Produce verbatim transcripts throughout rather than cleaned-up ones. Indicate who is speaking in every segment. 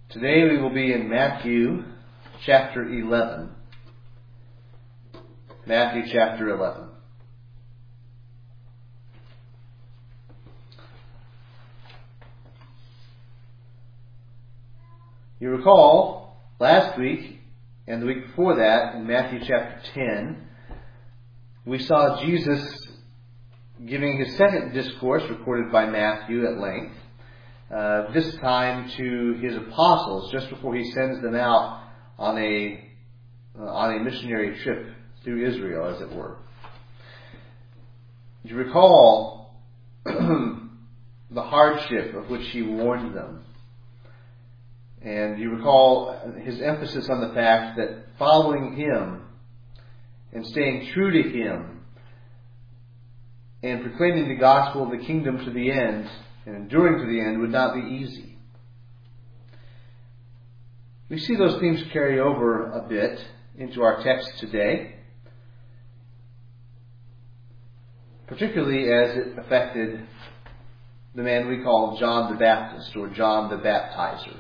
Speaker 1: Today we will be in Matthew chapter eleven. Matthew chapter eleven. You recall last week and the week before that in Matthew chapter ten, we saw Jesus giving his second discourse recorded by Matthew at length. Uh, this time to his apostles, just before he sends them out on a uh, on a missionary trip through Israel, as it were. You recall the hardship of which he warned them, and you recall his emphasis on the fact that following him and staying true to him and proclaiming the gospel of the kingdom to the end and enduring to the end would not be easy. We see those themes carry over a bit into our text today, particularly as it affected the man we call John the Baptist or John the Baptizer.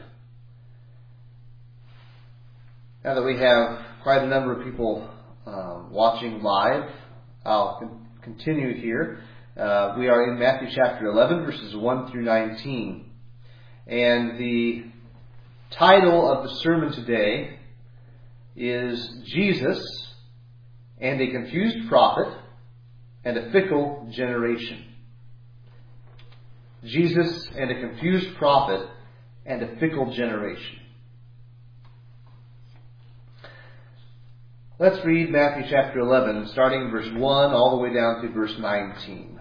Speaker 1: Now that we have quite a number of people uh, watching live, I'll con- continue here. Uh, we are in Matthew chapter eleven, verses one through nineteen. And the title of the sermon today is Jesus and a Confused Prophet and a Fickle Generation. Jesus and a Confused Prophet and a Fickle Generation. Let's read Matthew chapter eleven, starting in verse one all the way down to verse nineteen.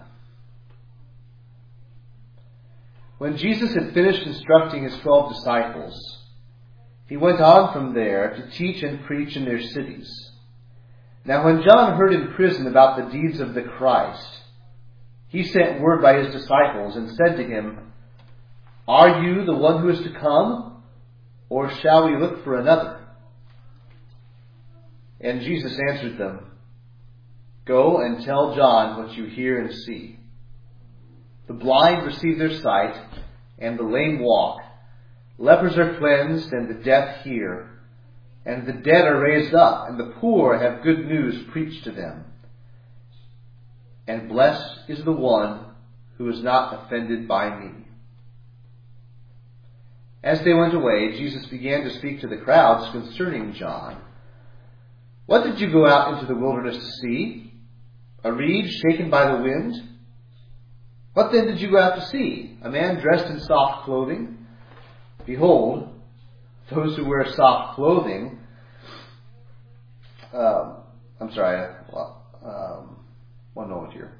Speaker 1: When Jesus had finished instructing his twelve disciples, he went on from there to teach and preach in their cities. Now when John heard in prison about the deeds of the Christ, he sent word by his disciples and said to him, "Are you the one who is to come, or shall we look for another?" And Jesus answered them, "Go and tell John what you hear and see. The blind receive their sight, and the lame walk. Lepers are cleansed, and the deaf hear. And the dead are raised up, and the poor have good news preached to them. And blessed is the one who is not offended by me." As they went away, Jesus began to speak to the crowds concerning John. "What did you go out into the wilderness to see? A reed shaken by the wind? What then did you go out to see? A man dressed in soft clothing? Behold, those who wear soft clothing..." Um, I'm sorry, um, one moment here.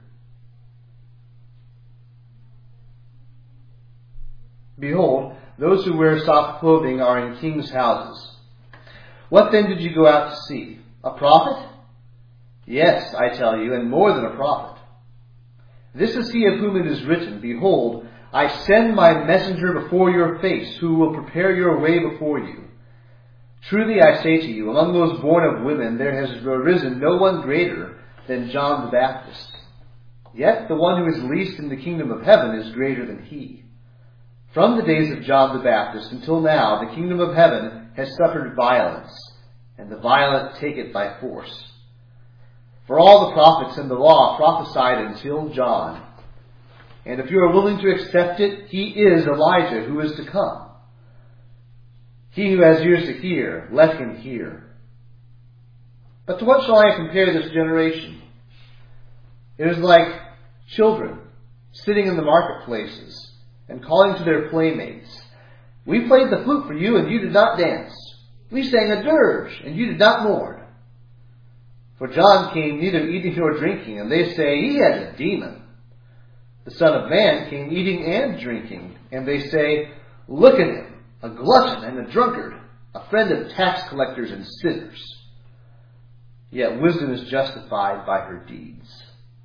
Speaker 1: "Behold, those who wear soft clothing are in kings' houses. What then did you go out to see? A prophet? Yes, I tell you, and more than a prophet. This is he of whom it is written, 'Behold, I send my messenger before your face, who will prepare your way before you.' Truly I say to you, among those born of women there has arisen no one greater than John the Baptist. Yet the one who is least in the kingdom of heaven is greater than he. From the days of John the Baptist until now, the kingdom of heaven has suffered violence, and the violent take it by force. For all the prophets and the law prophesied until John. And if you are willing to accept it, he is Elijah who is to come. He who has ears to hear, let him hear. But to what shall I compare this generation? It is like children sitting in the marketplaces and calling to their playmates, 'We played the flute for you, and you did not dance. We sang a dirge, and you did not mourn.' For John came neither eating nor drinking, and they say, 'He has a demon.' The Son of Man came eating and drinking, and they say, 'Look at him, a glutton and a drunkard, a friend of tax collectors and sinners.' Yet wisdom is justified by her deeds."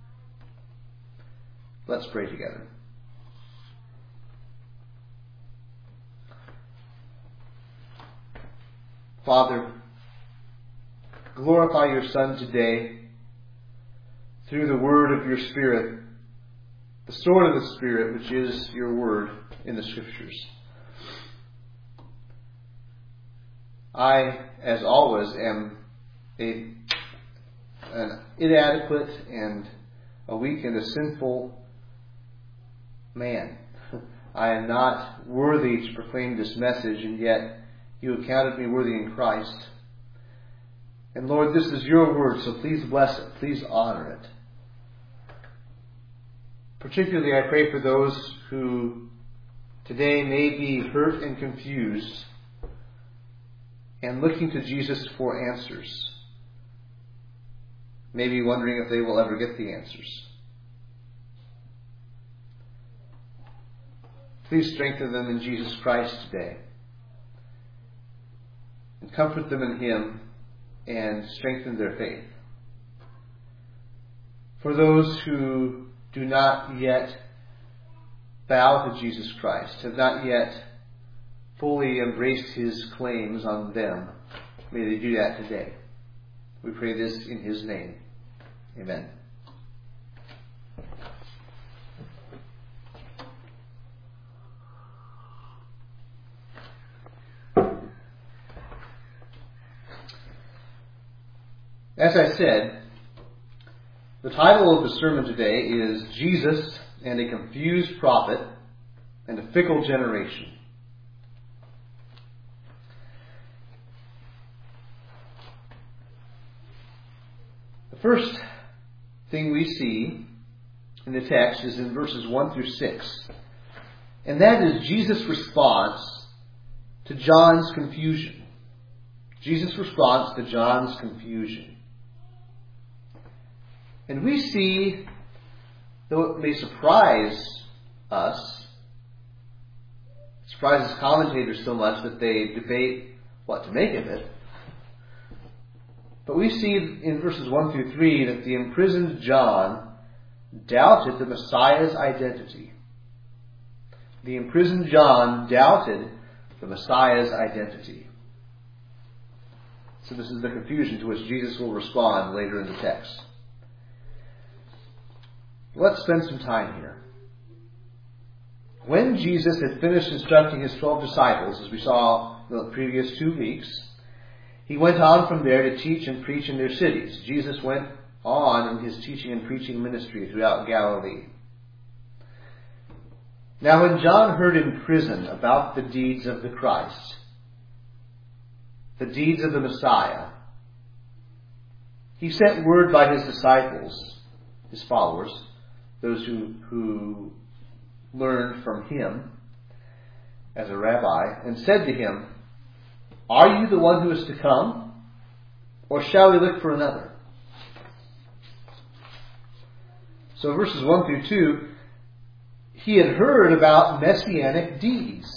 Speaker 1: Let's pray together. Father, glorify your Son today through the word of your Spirit, the sword of the Spirit, which is your word in the Scriptures. I, as always, am a, an inadequate and a weak and a sinful man. I am not worthy to proclaim this message, and yet you have counted me worthy in Christ. And Lord, this is your word, so please bless it. Please honor it. Particularly, I pray for those who today may be hurt and confused and looking to Jesus for answers. Maybe wondering if they will ever get the answers. Please strengthen them in Jesus Christ today. And comfort them in Him and strengthen their faith. For those who do not yet bow to Jesus Christ, have not yet fully embraced His claims on them, may they do that today. We pray this in His name. Amen. As I said, the title of the sermon today is Jesus and a Confused Prophet and a Fickle Generation. The first thing we see in the text is in verses one through six, and that is Jesus' response to John's confusion. Jesus' response to John's confusion. And we see, though it may surprise us, it surprises commentators so much that they debate what to make of it, but we see in verses one through three that the imprisoned John doubted the Messiah's identity. The imprisoned John doubted the Messiah's identity. So this is the confusion to which Jesus will respond later in the text. Let's spend some time here. When Jesus had finished instructing His twelve disciples, as we saw in the previous two weeks, He went on from there to teach and preach in their cities. Jesus went on in His teaching and preaching ministry throughout Galilee. Now when John heard in prison about the deeds of the Christ, the deeds of the Messiah, he sent word by his disciples, his followers, those who, who learned from him as a rabbi, and said to him, "Are you the one who is to come, or shall we look for another?" So verses one through two, he had heard about messianic deeds.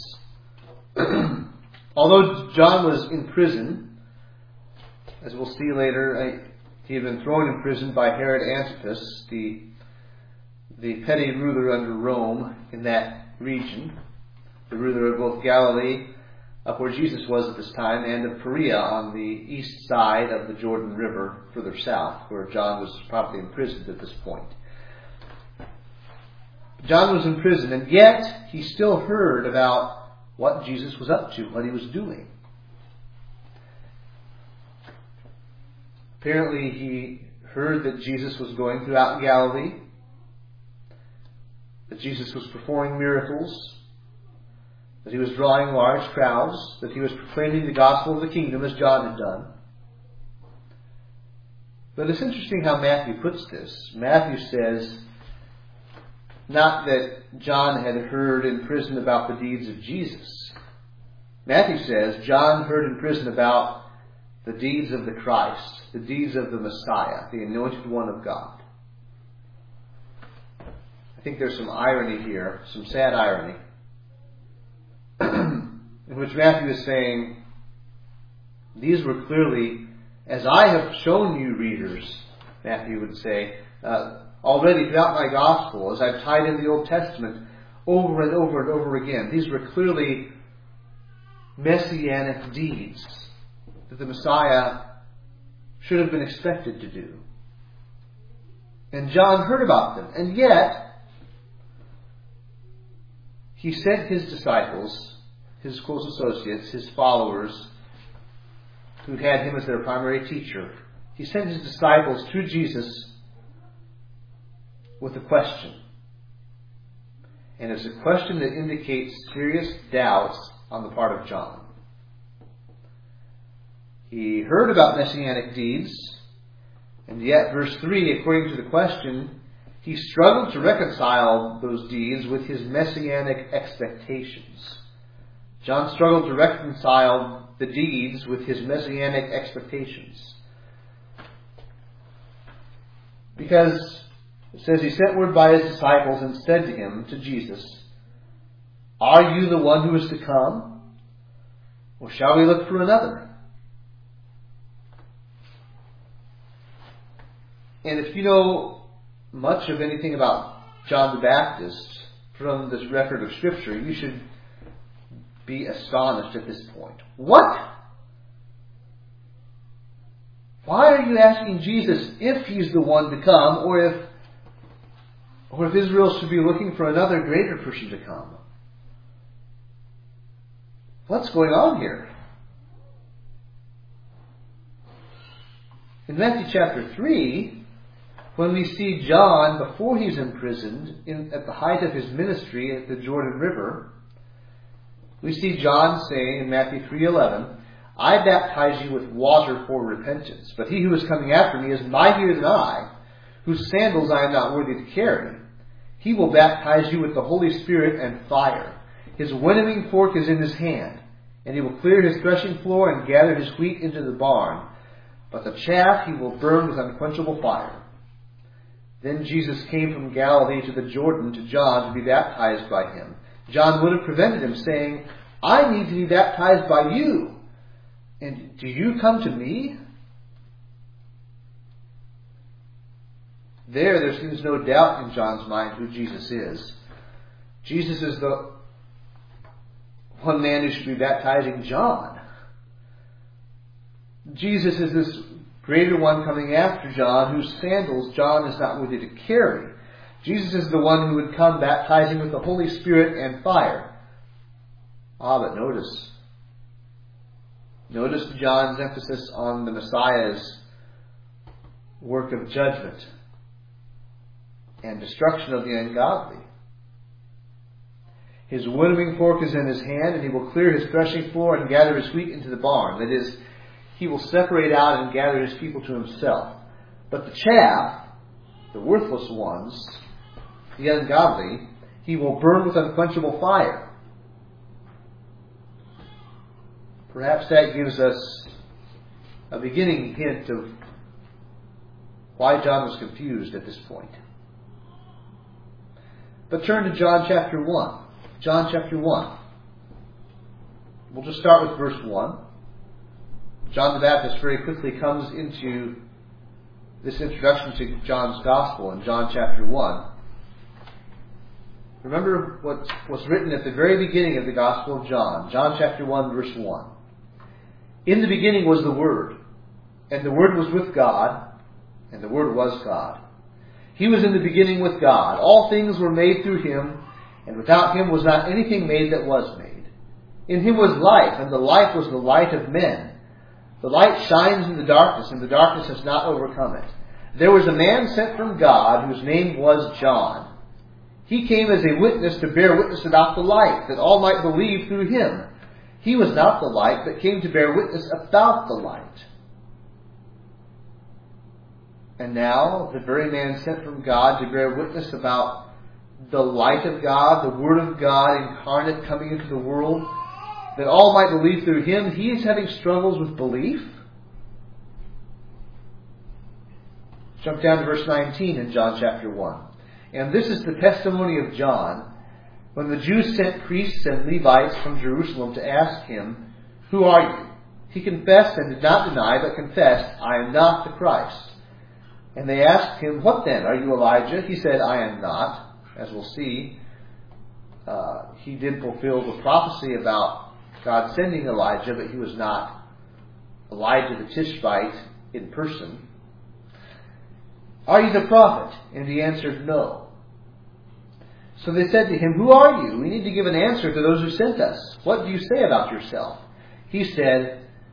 Speaker 1: Although John was in prison, as we'll see later, he had been thrown in prison by Herod Antipas, the the petty ruler under Rome in that region, the ruler of both Galilee, up where Jesus was at this time, and of Perea on the east side of the Jordan River, further south, where John was probably imprisoned at this point. John was in prison, and yet he still heard about what Jesus was up to, what He was doing. Apparently he heard that Jesus was going throughout Galilee, that Jesus was performing miracles, that He was drawing large crowds, that He was proclaiming the gospel of the kingdom as John had done. But it's interesting how Matthew puts this. Matthew says, not that John had heard in prison about the deeds of Jesus. Matthew says John heard in prison about the deeds of the Christ, the deeds of the Messiah, the anointed one of God. I think there's some irony here, some sad irony, in which Matthew is saying, these were clearly, as I have shown you, readers, Matthew would say, uh, already throughout my gospel, as I've tied in the Old Testament over and over and over again, these were clearly messianic deeds that the Messiah should have been expected to do. And John heard about them, and yet he sent his disciples, his close associates, his followers, who had him as their primary teacher, he sent his disciples to Jesus with a question. And it's a question that indicates serious doubts on the part of John. He heard about messianic deeds, and yet, verse three, according to the question, he struggled to reconcile those deeds with his messianic expectations. John struggled to reconcile the deeds with his messianic expectations. Because it says he sent word by his disciples and said to him, to Jesus, "Are you the one who is to come? Or shall we look for another?" And if you know much of anything about John the Baptist from this record of Scripture, you should be astonished at this point. What? Why are you asking Jesus if he's the one to come, or if or if Israel should be looking for another greater person to come? What's going on here? In Matthew chapter three, when we see John before he's imprisoned, in, at the height of his ministry at the Jordan River, we see John saying in Matthew three eleven, "I baptize you with water for repentance, but he who is coming after me is mightier than I, whose sandals I am not worthy to carry. He will baptize you with the Holy Spirit and fire. His winnowing fork is in his hand, and he will clear his threshing floor and gather his wheat into the barn, but the chaff he will burn with unquenchable fire." Then Jesus came from Galilee to the Jordan to John to be baptized by him. John would have prevented him, saying, "I need to be baptized by you, and do you come to me?" There, there seems no doubt in John's mind who Jesus is. Jesus is the one man who should be baptizing John. Jesus is this greater one coming after John, whose sandals John is not worthy to carry. Jesus is the one who would come baptizing with the Holy Spirit and fire. Ah, but notice. Notice John's emphasis on the Messiah's work of judgment and destruction of the ungodly. His winnowing fork is in his hand, and he will clear his threshing floor and gather his wheat into the barn. That is, he will separate out and gather his people to himself. But the chaff, the worthless ones, the ungodly, he will burn with unquenchable fire. Perhaps that gives us a beginning hint of why John was confused at this point. But turn to John chapter one. John chapter one. We'll just start with verse one. John the Baptist very quickly comes into this introduction to John's Gospel in John chapter one. Remember what was written at the very beginning of the Gospel of John. John chapter one, verse one. "In the beginning was the Word, and the Word was with God, and the Word was God. He was in the beginning with God. All things were made through him, and without him was not anything made that was made. In him was life, and the life was the light of men. The light shines in the darkness, and the darkness has not overcome it. There was a man sent from God whose name was John. He came as a witness to bear witness about the light, that all might believe through him. He was not the light, but came to bear witness about the light. And now, the very man sent from God to bear witness about the light of God, the Word of God incarnate coming into the world, that all might believe through him, he is having struggles with belief. Jump down to verse nineteen in John chapter one. "And this is the testimony of John, when the Jews sent priests and Levites from Jerusalem to ask him, 'Who are you?' He confessed and did not deny, but confessed, 'I am not the Christ.' And they asked him, 'What then? Are you Elijah?' He said, 'I am not.'" As we'll see, uh, he did fulfill the prophecy about God sending Elijah, but he was not Elijah the Tishbite in person. "Are you the prophet?" And he answered, "No." So they said to him, "Who are you? We need to give an answer to those who sent us. What do you say about yourself?" He said,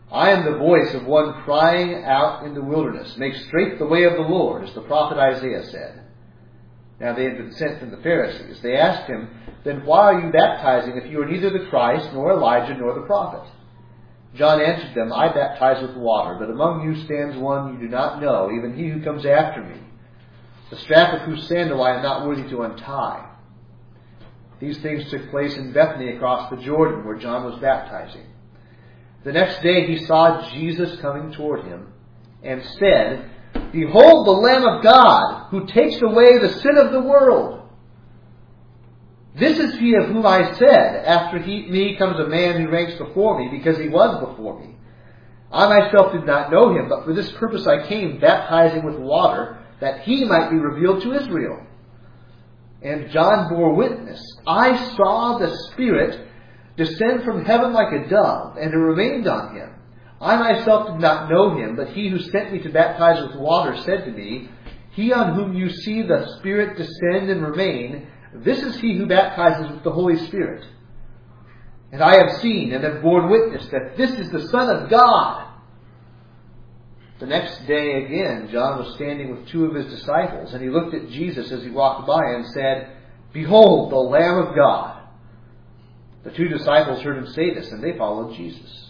Speaker 1: I am the voice of one crying out in the wilderness, make straight the way of the Lord, as the prophet Isaiah said. Now they had been sent from the Pharisees. They asked him, then why are you baptizing if you are neither the Christ, nor Elijah, nor the prophet? John answered them, I baptize with water, but among you stands one you do not know, even he who comes after me, the strap of whose sandal I am not worthy to untie. These things took place in Bethany across the Jordan, where John was baptizing. The next day he saw Jesus coming toward him, and said, Behold the Lamb of God, who takes away the sin of the world. This is he of whom I said, After he, me comes a man who ranks before me, because he was before me. I myself did not know him, but for this purpose I came, baptizing with water, that he might be revealed to Israel. And John bore witness, I saw the Spirit descend from heaven like a dove, and it remained on him. I myself did not know him, but he who sent me to baptize with water said to me, He on whom you see the Spirit descend and remain, this is he who baptizes with the Holy Spirit. And I have seen and have borne witness that this is the Son of God. The next day again, John was standing with two of his disciples, and he looked at Jesus as he walked by and said, Behold, the Lamb of God. The two disciples heard him say this, and they followed Jesus.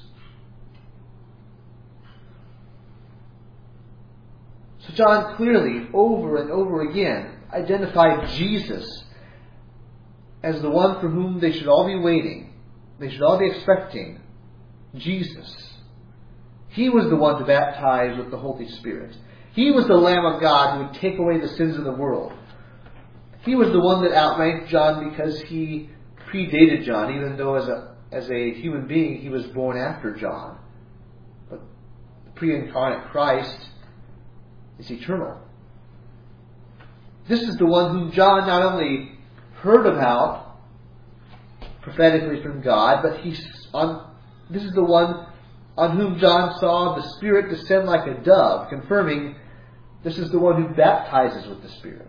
Speaker 1: So John clearly, over and over again, identified Jesus as the one for whom they should all be waiting. They should all be expecting Jesus. He was the one to baptize with the Holy Spirit. He was the Lamb of God who would take away the sins of the world. He was the one that outranked John because he predated John, even though as a, as a human being he was born after John. But the pre-incarnate Christ is eternal. This is the one whom John not only heard about prophetically from God, but he's on, this is the one on whom John saw the Spirit descend like a dove, confirming this is the one who baptizes with the Spirit.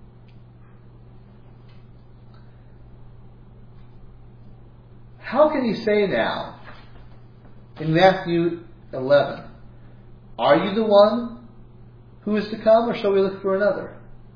Speaker 1: How can he say now, in Matthew eleven, Are you the one who is to come, or shall we look for another?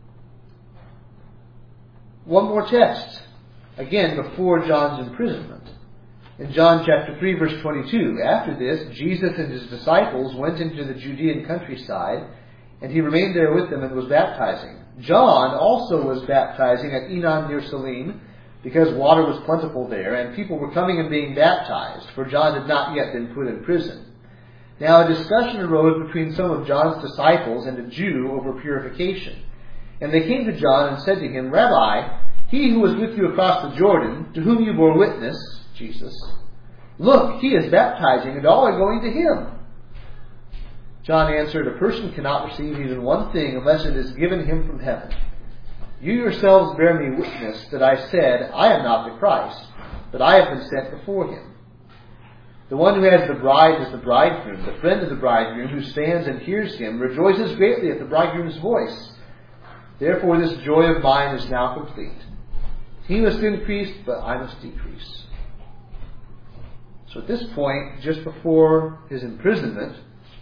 Speaker 1: One more text, again before John's imprisonment. In John chapter three, verse twenty-two, after this, Jesus and his disciples went into the Judean countryside, and he remained there with them and was baptizing. John also was baptizing at Enon near Salim, because water was plentiful there, and people were coming and being baptized, for John had not yet been put in prison. Now a discussion arose between some of John's disciples and a Jew over purification. And they came to John and said to him, Rabbi, he who was with you across the Jordan, to whom you bore witness, Jesus, look, he is baptizing, and all are going to him. John answered, A person cannot receive even one thing unless it is given him from heaven. You yourselves bear me witness that I said, I am not the Christ, but I have been sent before him. The one who has the bride is the bridegroom. The friend of the bridegroom who stands and hears him rejoices greatly at the bridegroom's voice. Therefore this joy of mine is now complete. He must increase, but I must decrease. So at this point, just before his imprisonment,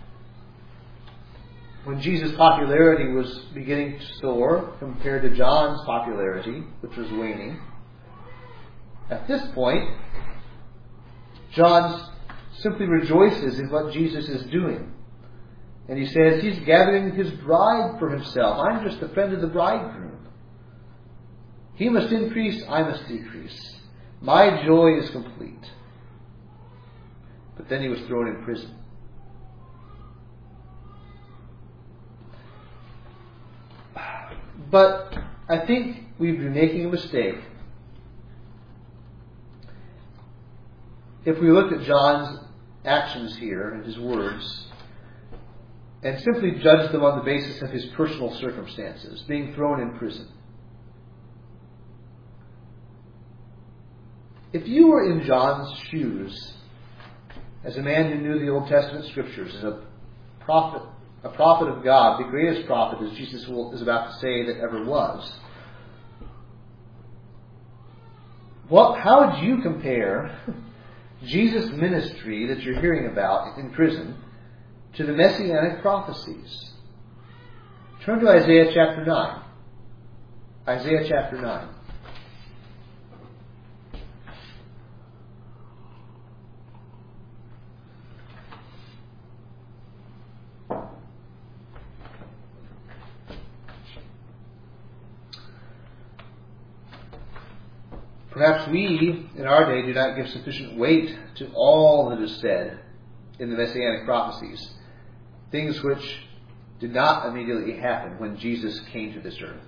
Speaker 1: when Jesus' popularity was beginning to soar compared to John's popularity, which was waning, at this point, John simply rejoices in what Jesus is doing. And he says he's gathering his bride for himself. I'm just the friend of the bridegroom. He must increase, I must decrease. My joy is complete. But then he was thrown in prison. But I think we've been making a mistake if we looked at John's actions here and his words and simply judged them on the basis of his personal circumstances, being thrown in prison. If you were in John's shoes, as a man who knew the Old Testament Scriptures, as a prophet, a prophet of God, the greatest prophet, as Jesus is about to say, that ever was, what, how would you compare Jesus' ministry that you're hearing about in prison to the Messianic prophecies. Turn to Isaiah chapter nine. Isaiah chapter nine. Perhaps we, in our day, do not give sufficient weight to all that is said in the Messianic prophecies, things which did not immediately happen when Jesus came to this earth.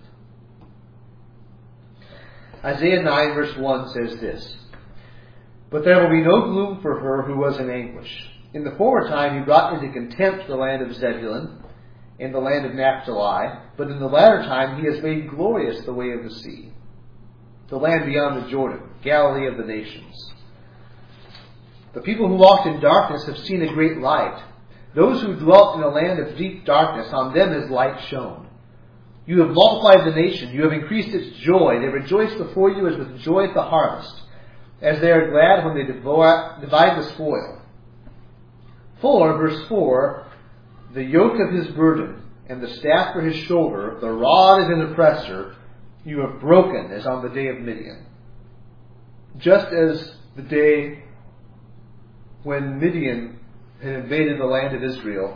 Speaker 1: Isaiah nine verse one says this, "But there will be no gloom for her who was in anguish. In the former time he brought into contempt the land of Zebulun and the land of Naphtali, but in the latter time he has made glorious the way of the sea, the land beyond the Jordan, Galilee of the nations. The people who walked in darkness have seen a great light. Those who dwelt in a land of deep darkness, on them is light shone. You have multiplied the nation. You have increased its joy. They rejoice before you as with joy at the harvest, as they are glad when they devour, divide the spoil. For," verse four, "the yoke of his burden and the staff for his shoulder, the rod of an oppressor, you have broken as on the day of Midian." Just as the day when Midian had invaded the land of Israel,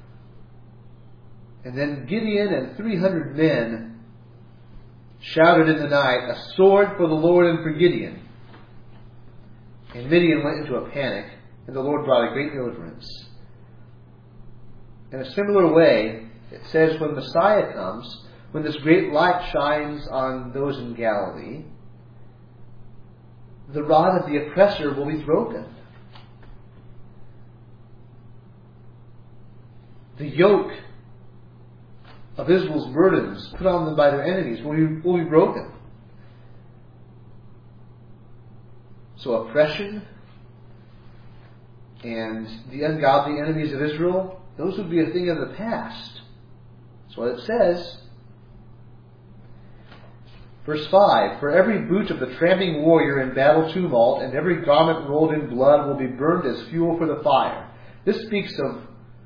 Speaker 1: and then Gideon and three hundred men shouted in the night, "A sword for the Lord and for Gideon." And Midian went into a panic, and the Lord brought a great deliverance. In a similar way, it says when Messiah comes, when this great light shines on those in Galilee, the rod of the oppressor will be broken. The yoke of Israel's burdens put on them by their enemies will be, will be broken. So oppression and the ungodly enemies of Israel, those would be a thing of the past. That's what it says. Verse five, "For every boot of the tramping warrior in battle tumult and every garment rolled in blood will be burned as fuel for the fire." This speaks of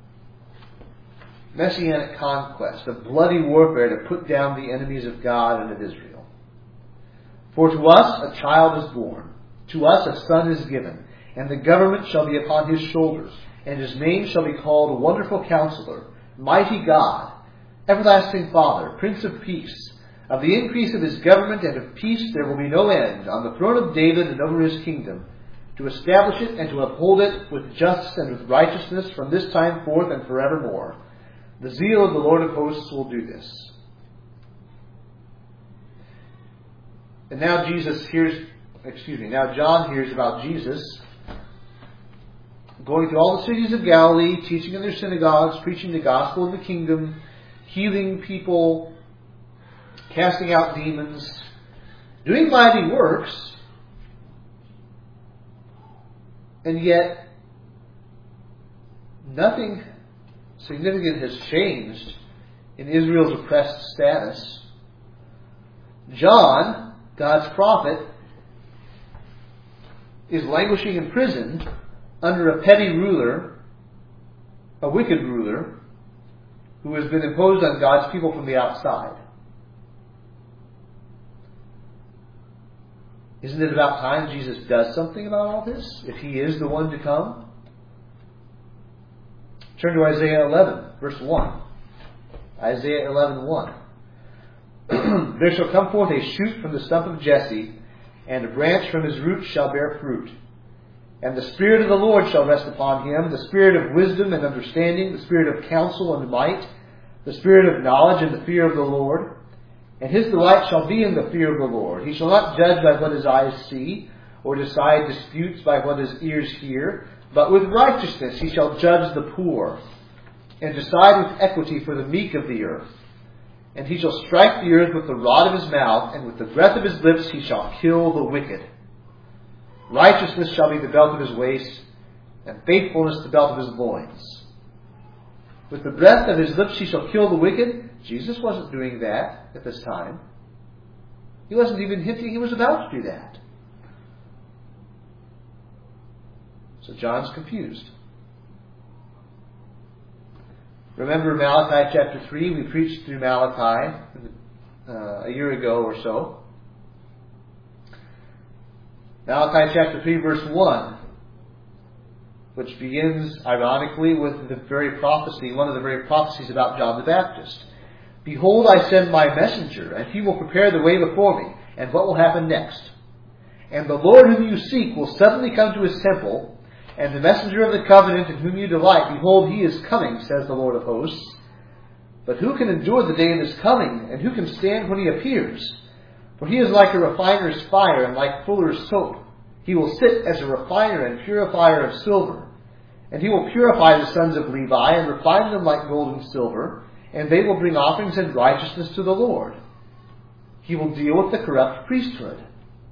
Speaker 1: messianic conquest, of bloody warfare to put down the enemies of God and of Israel. "For to us a child is born, to us a son is given, and the government shall be upon his shoulders, and his name shall be called Wonderful Counselor, Mighty God, Everlasting Father, Prince of Peace. Of the increase of his government and of peace there will be no end, on the throne of David and over his kingdom, to establish it and to uphold it with justice and with righteousness from this time forth and forevermore. The zeal of the Lord of hosts will do this." And now Jesus hears, excuse me, now John hears about Jesus going through all the cities of Galilee, teaching in their synagogues, preaching the gospel of the kingdom, healing people, casting out demons, doing mighty works, and yet nothing significant has changed in Israel's oppressed status. John, God's prophet, is languishing in prison under a petty ruler, a wicked ruler, who has been imposed on God's people from the outside. Isn't it about time Jesus does something about all this, if he is the one to come? Turn to Isaiah eleven, verse one. Isaiah eleven, one. "There shall come forth a shoot from the stump of Jesse, and a branch from his roots shall bear fruit. And the Spirit of the Lord shall rest upon him, the Spirit of wisdom and understanding, the Spirit of counsel and might, the Spirit of knowledge and the fear of the Lord. And his delight shall be in the fear of the Lord. He shall not judge by what his eyes see, or decide disputes by what his ears hear, but with righteousness he shall judge the poor, and decide with equity for the meek of the earth. And he shall strike the earth with the rod of his mouth, and with the breath of his lips he shall kill the wicked. Righteousness shall be the belt of his waist, and faithfulness the belt of his loins. With the breath of his lips he shall kill the wicked." Jesus wasn't doing that at this time. He wasn't even hinting he was about to do that. So John's confused. Remember Malachi chapter three? We preached through Malachi uh, a year ago or so. Malachi chapter three verse one, which begins ironically with the very prophecy, one of the very prophecies about John the Baptist. Behold, I send my messenger, and he will prepare the way before me. And what will happen next? And the Lord whom you seek will suddenly come to his temple, and the messenger of the covenant in whom you delight, behold, he is coming, says the Lord of hosts. But who can endure the day of his coming, and who can stand when he appears? For he is like a refiner's fire, and like fuller's soap. He will sit as a refiner and purifier of silver. And he will purify the sons of Levi, and refine them like gold and silver, and they will bring offerings in righteousness to the Lord. He will deal with the corrupt priesthood.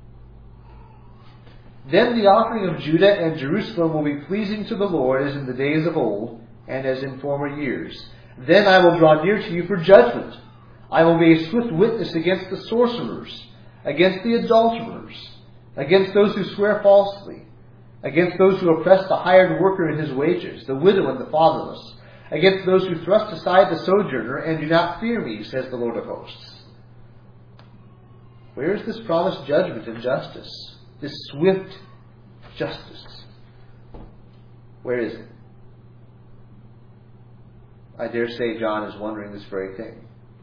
Speaker 1: Then the offering of Judah and Jerusalem will be pleasing to the Lord as in the days of old, and as in former years. Then I will draw near to you for judgment. I will be a swift witness against the sorcerers, against the adulterers, against those who swear falsely, against those who oppress the hired worker in his wages, the widow and the fatherless, against those who thrust aside the sojourner and do not fear me, says the Lord of hosts. Where is this promised judgment and justice? This swift justice? Where is it? I dare say John is wondering this very thing.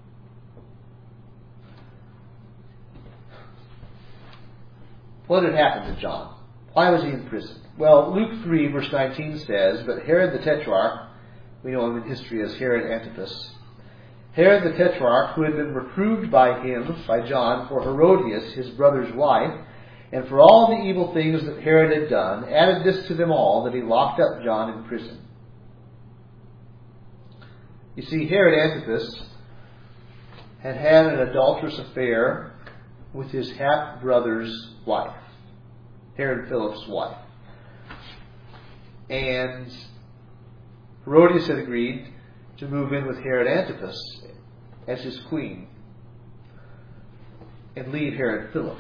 Speaker 1: What had happened to John? Why was he in prison? Well, Luke three verse nineteen says, But Herod the Tetrarch, we know him in history as Herod Antipas, Herod the Tetrarch, who had been reproved by him, by John, for Herodias, his brother's wife, and for all the evil things that Herod had done, added this to them all, that he locked up John in prison. You see, Herod Antipas had had an adulterous affair with his half-brother's wife, Herod Philip's wife. And Herodias had agreed to move in with Herod Antipas as his queen and leave Herod Philip.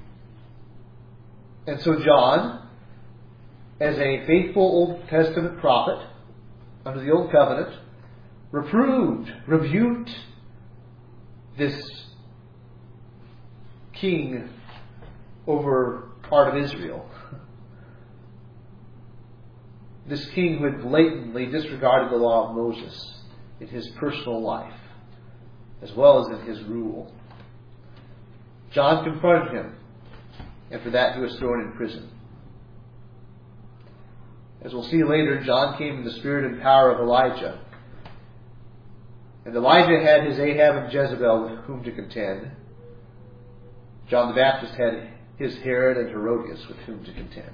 Speaker 1: And so John, as a faithful Old Testament prophet under the Old Covenant, reproved, rebuked this king over part of Israel. This king who had blatantly disregarded the law of Moses in his personal life, as well as in his rule. John confronted him, and for that he was thrown in prison. As we'll see later, John came in the spirit and power of Elijah. And Elijah had his Ahab and Jezebel with whom to contend. John the Baptist had his Herod and Herodias with whom to contend.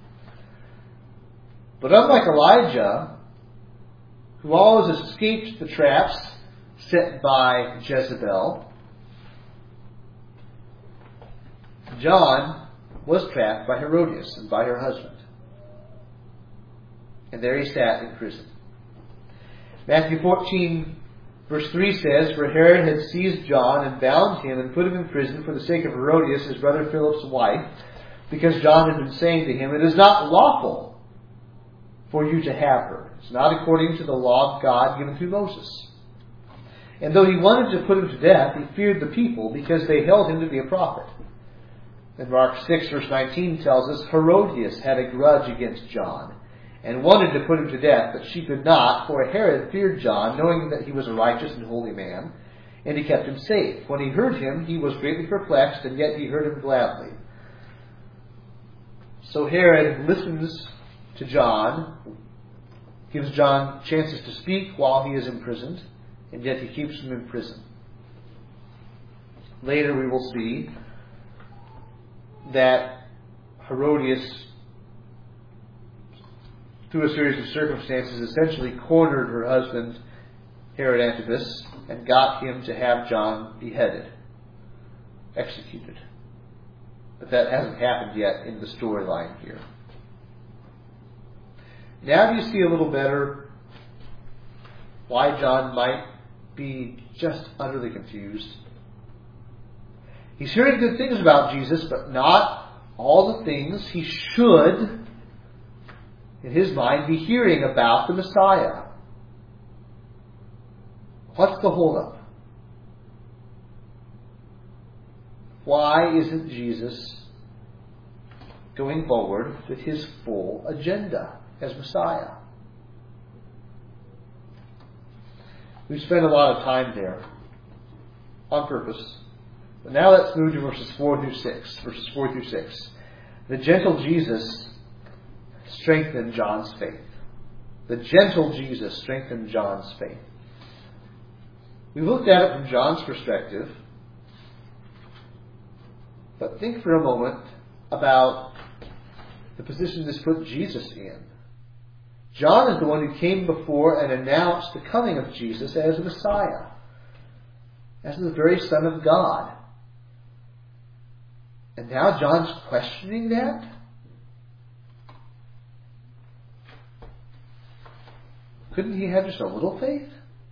Speaker 1: But unlike Elijah, who always escaped the traps set by Jezebel, John was trapped by Herodias and by her husband. And there he sat in prison. Matthew fourteen verse three says, For Herod had seized John and bound him and put him in prison for the sake of Herodias, his brother Philip's wife, because John had been saying to him, It is not lawful for you to have her. It's not according to the law of God given through Moses. And though he wanted to put him to death, he feared the people because they held him to be a prophet. And Mark six verse nineteen tells us, Herodias had a grudge against John and wanted to put him to death, but she could not, for Herod feared John, knowing that he was a righteous and holy man, and he kept him safe. When he heard him, he was greatly perplexed, and yet he heard him gladly. So Herod listens to John, gives John chances to speak while he is imprisoned, and yet he keeps him in prison. Later we will see that Herodias, through a series of circumstances, essentially cornered her husband, Herod Antipas, and got him to have John beheaded, executed. But that hasn't happened yet in the storyline here. Now do you see a little better why John might be just utterly confused? He's hearing good things about Jesus, but not all the things he should in his mind, be hearing about the Messiah. What's the holdup? Why isn't Jesus going forward with his full agenda as Messiah? We've spent a lot of time there on purpose. But now let's move to verses four through six. Verses four through six. The gentle Jesus strengthened John's faith. The gentle Jesus strengthened John's faith. We've looked at it from John's perspective. But think for a moment about the position this put Jesus in. John is the one who came before and announced the coming of Jesus as the Messiah, as the very Son of God. And now John's questioning that? Couldn't he have just a little faith?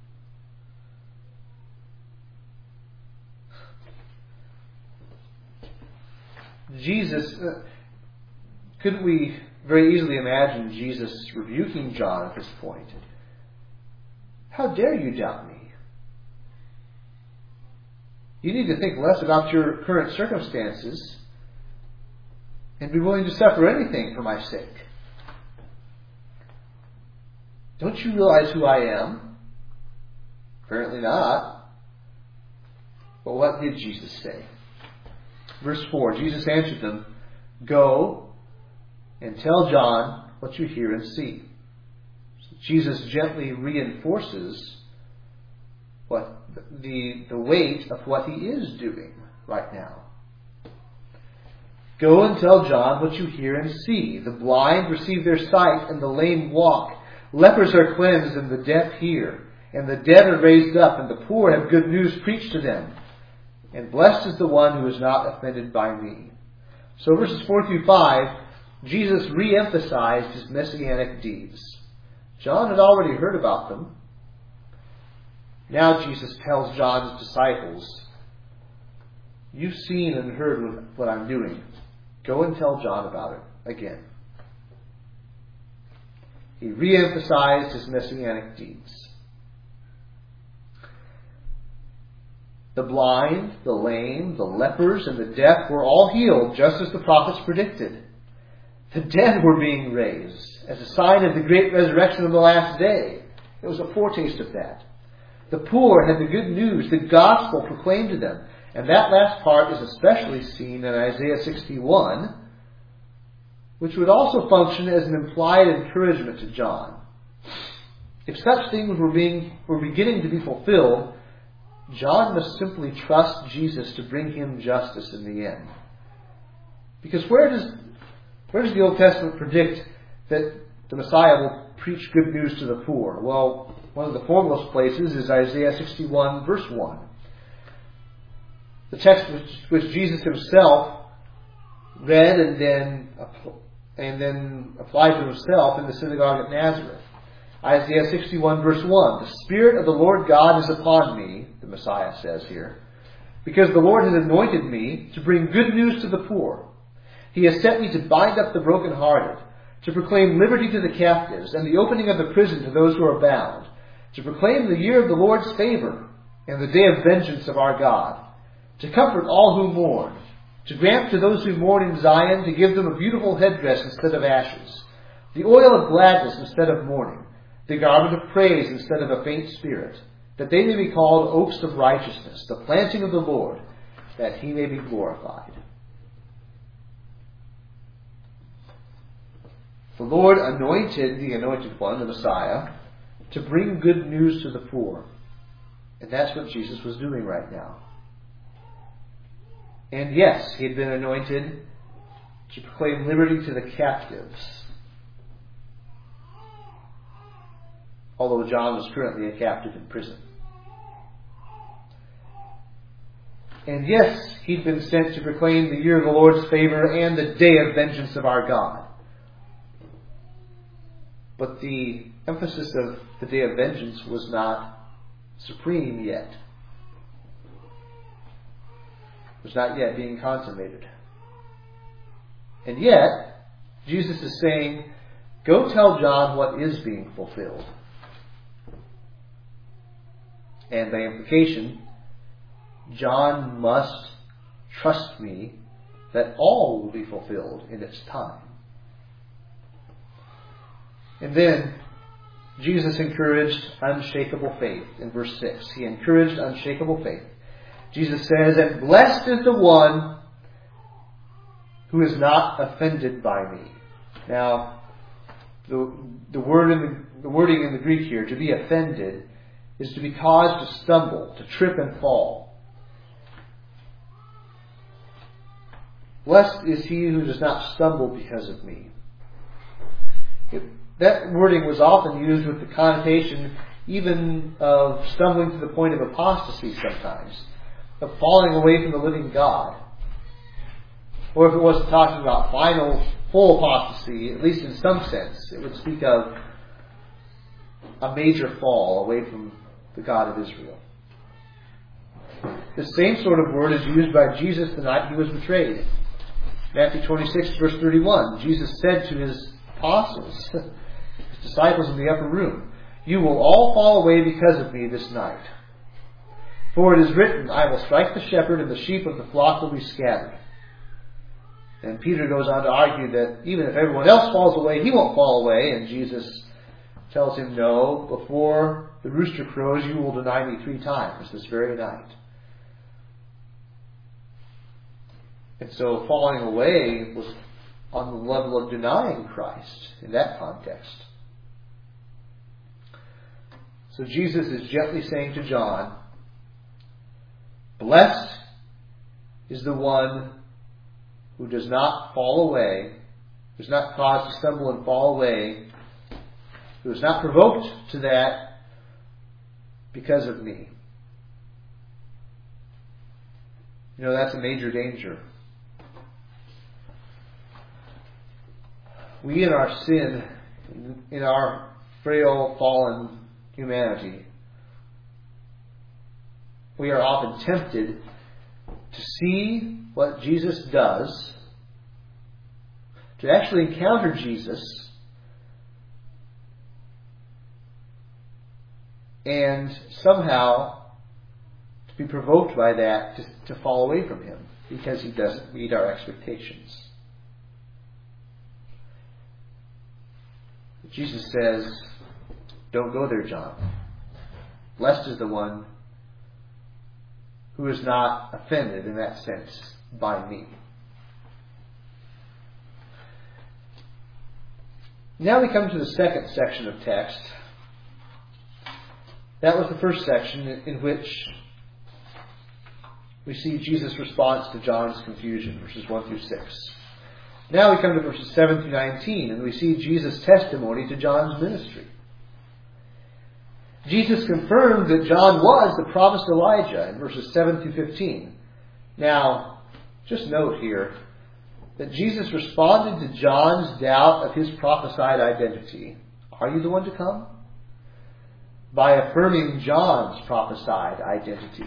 Speaker 1: Jesus, uh, couldn't we very easily imagine Jesus rebuking John at this point? How dare you doubt me? You need to think less about your current circumstances and be willing to suffer anything for my sake. Don't you realize who I am? Apparently not. But what did Jesus say? Verse four, Jesus answered them, "Go and tell John what you hear and see." So Jesus gently reinforces what the, the weight of what he is doing right now. Go and tell John what you hear and see. The blind receive their sight and the lame walk. Lepers are cleansed and the deaf hear. And the dead are raised up and the poor have good news preached to them. And blessed is the one who is not offended by me. So verses four through five, Jesus re-emphasized his messianic deeds. John had already heard about them. Now Jesus tells John's disciples, "You've seen and heard what I'm doing. Go and tell John about it again." He re-emphasized his messianic deeds. The blind, the lame, the lepers, and the deaf were all healed, just as the prophets predicted. The dead were being raised as a sign of the great resurrection of the last day. It was a foretaste of that. The poor had the good news, the gospel proclaimed to them. And that last part is especially seen in Isaiah sixty-one, which would also function as an implied encouragement to John. If such things were being were beginning to be fulfilled, John must simply trust Jesus to bring him justice in the end. Because where does where does the Old Testament predict that the Messiah will preach good news to the poor? Well, one of the foremost places is Isaiah sixty-one, verse one. The text which, which Jesus himself read and then and then applied to himself in the synagogue at Nazareth. Isaiah sixty-one, verse one. "The Spirit of the Lord God is upon me," the Messiah says here, "because the Lord has anointed me to bring good news to the poor. He has sent me to bind up the brokenhearted, to proclaim liberty to the captives, and the opening of the prison to those who are bound, to proclaim the year of the Lord's favor and the day of vengeance of our God, to comfort all who mourn, to grant to those who mourn in Zion, to give them a beautiful headdress instead of ashes, the oil of gladness instead of mourning, the garment of praise instead of a faint spirit, that they may be called oaks of righteousness, the planting of the Lord, that he may be glorified." The Lord anointed the Anointed One, the Messiah, to bring good news to the poor. And that's what Jesus was doing right now. And yes, he had been anointed to proclaim liberty to the captives. Although John was currently a captive in prison. And yes, he'd been sent to proclaim the year of the Lord's favor and the day of vengeance of our God. But the emphasis of the day of vengeance was not supreme yet. It was not yet being consummated. And yet, Jesus is saying, Go tell John what is being fulfilled. And by implication, John must trust me that all will be fulfilled in its time. And then Jesus encouraged unshakable faith in verse six. He encouraged unshakable faith. Jesus says, "And blessed is the one who is not offended by me." Now, the the word in the, the wording in the Greek here, to be offended, is to be caused to stumble, to trip and fall. Blessed is he who does not stumble because of me. It, that wording was often used with the connotation even of stumbling to the point of apostasy sometimes, of falling away from the living God. Or if it wasn't talking about final, full apostasy, at least in some sense, it would speak of a major fall away from the God of Israel. The same sort of word is used by Jesus the night he was betrayed. Matthew twenty-six, verse thirty-one, Jesus said to his apostles, his disciples in the upper room, "You will all fall away because of me this night. For it is written, I will strike the shepherd and the sheep of the flock will be scattered." And Peter goes on to argue that even if everyone else falls away, he won't fall away. And Jesus tells him, "No, before the rooster crows, you will deny me three times this very night." And so falling away was on the level of denying Christ in that context. So Jesus is gently saying to John, blessed is the one who does not fall away, who is not caused to stumble and fall away, who is not provoked to that because of me. You know, that's a major danger. We in our sin, in our frail, fallen humanity, we are often tempted to see what Jesus does, to actually encounter Jesus, and somehow to be provoked by that to, to fall away from him because he doesn't meet our expectations. Jesus says, don't go there, John. Blessed is the one who is not offended in that sense by me. Now we come to the second section of text. That was the first section in which we see Jesus' response to John's confusion, verses one through six. Now we come to verses seven through nineteen, and we see Jesus' testimony to John's ministry. Jesus confirmed that John was the promised Elijah in verses seven through fifteen. Now, just note here that Jesus responded to John's doubt of his prophesied identity. Are you the one to come? By affirming John's prophesied identity.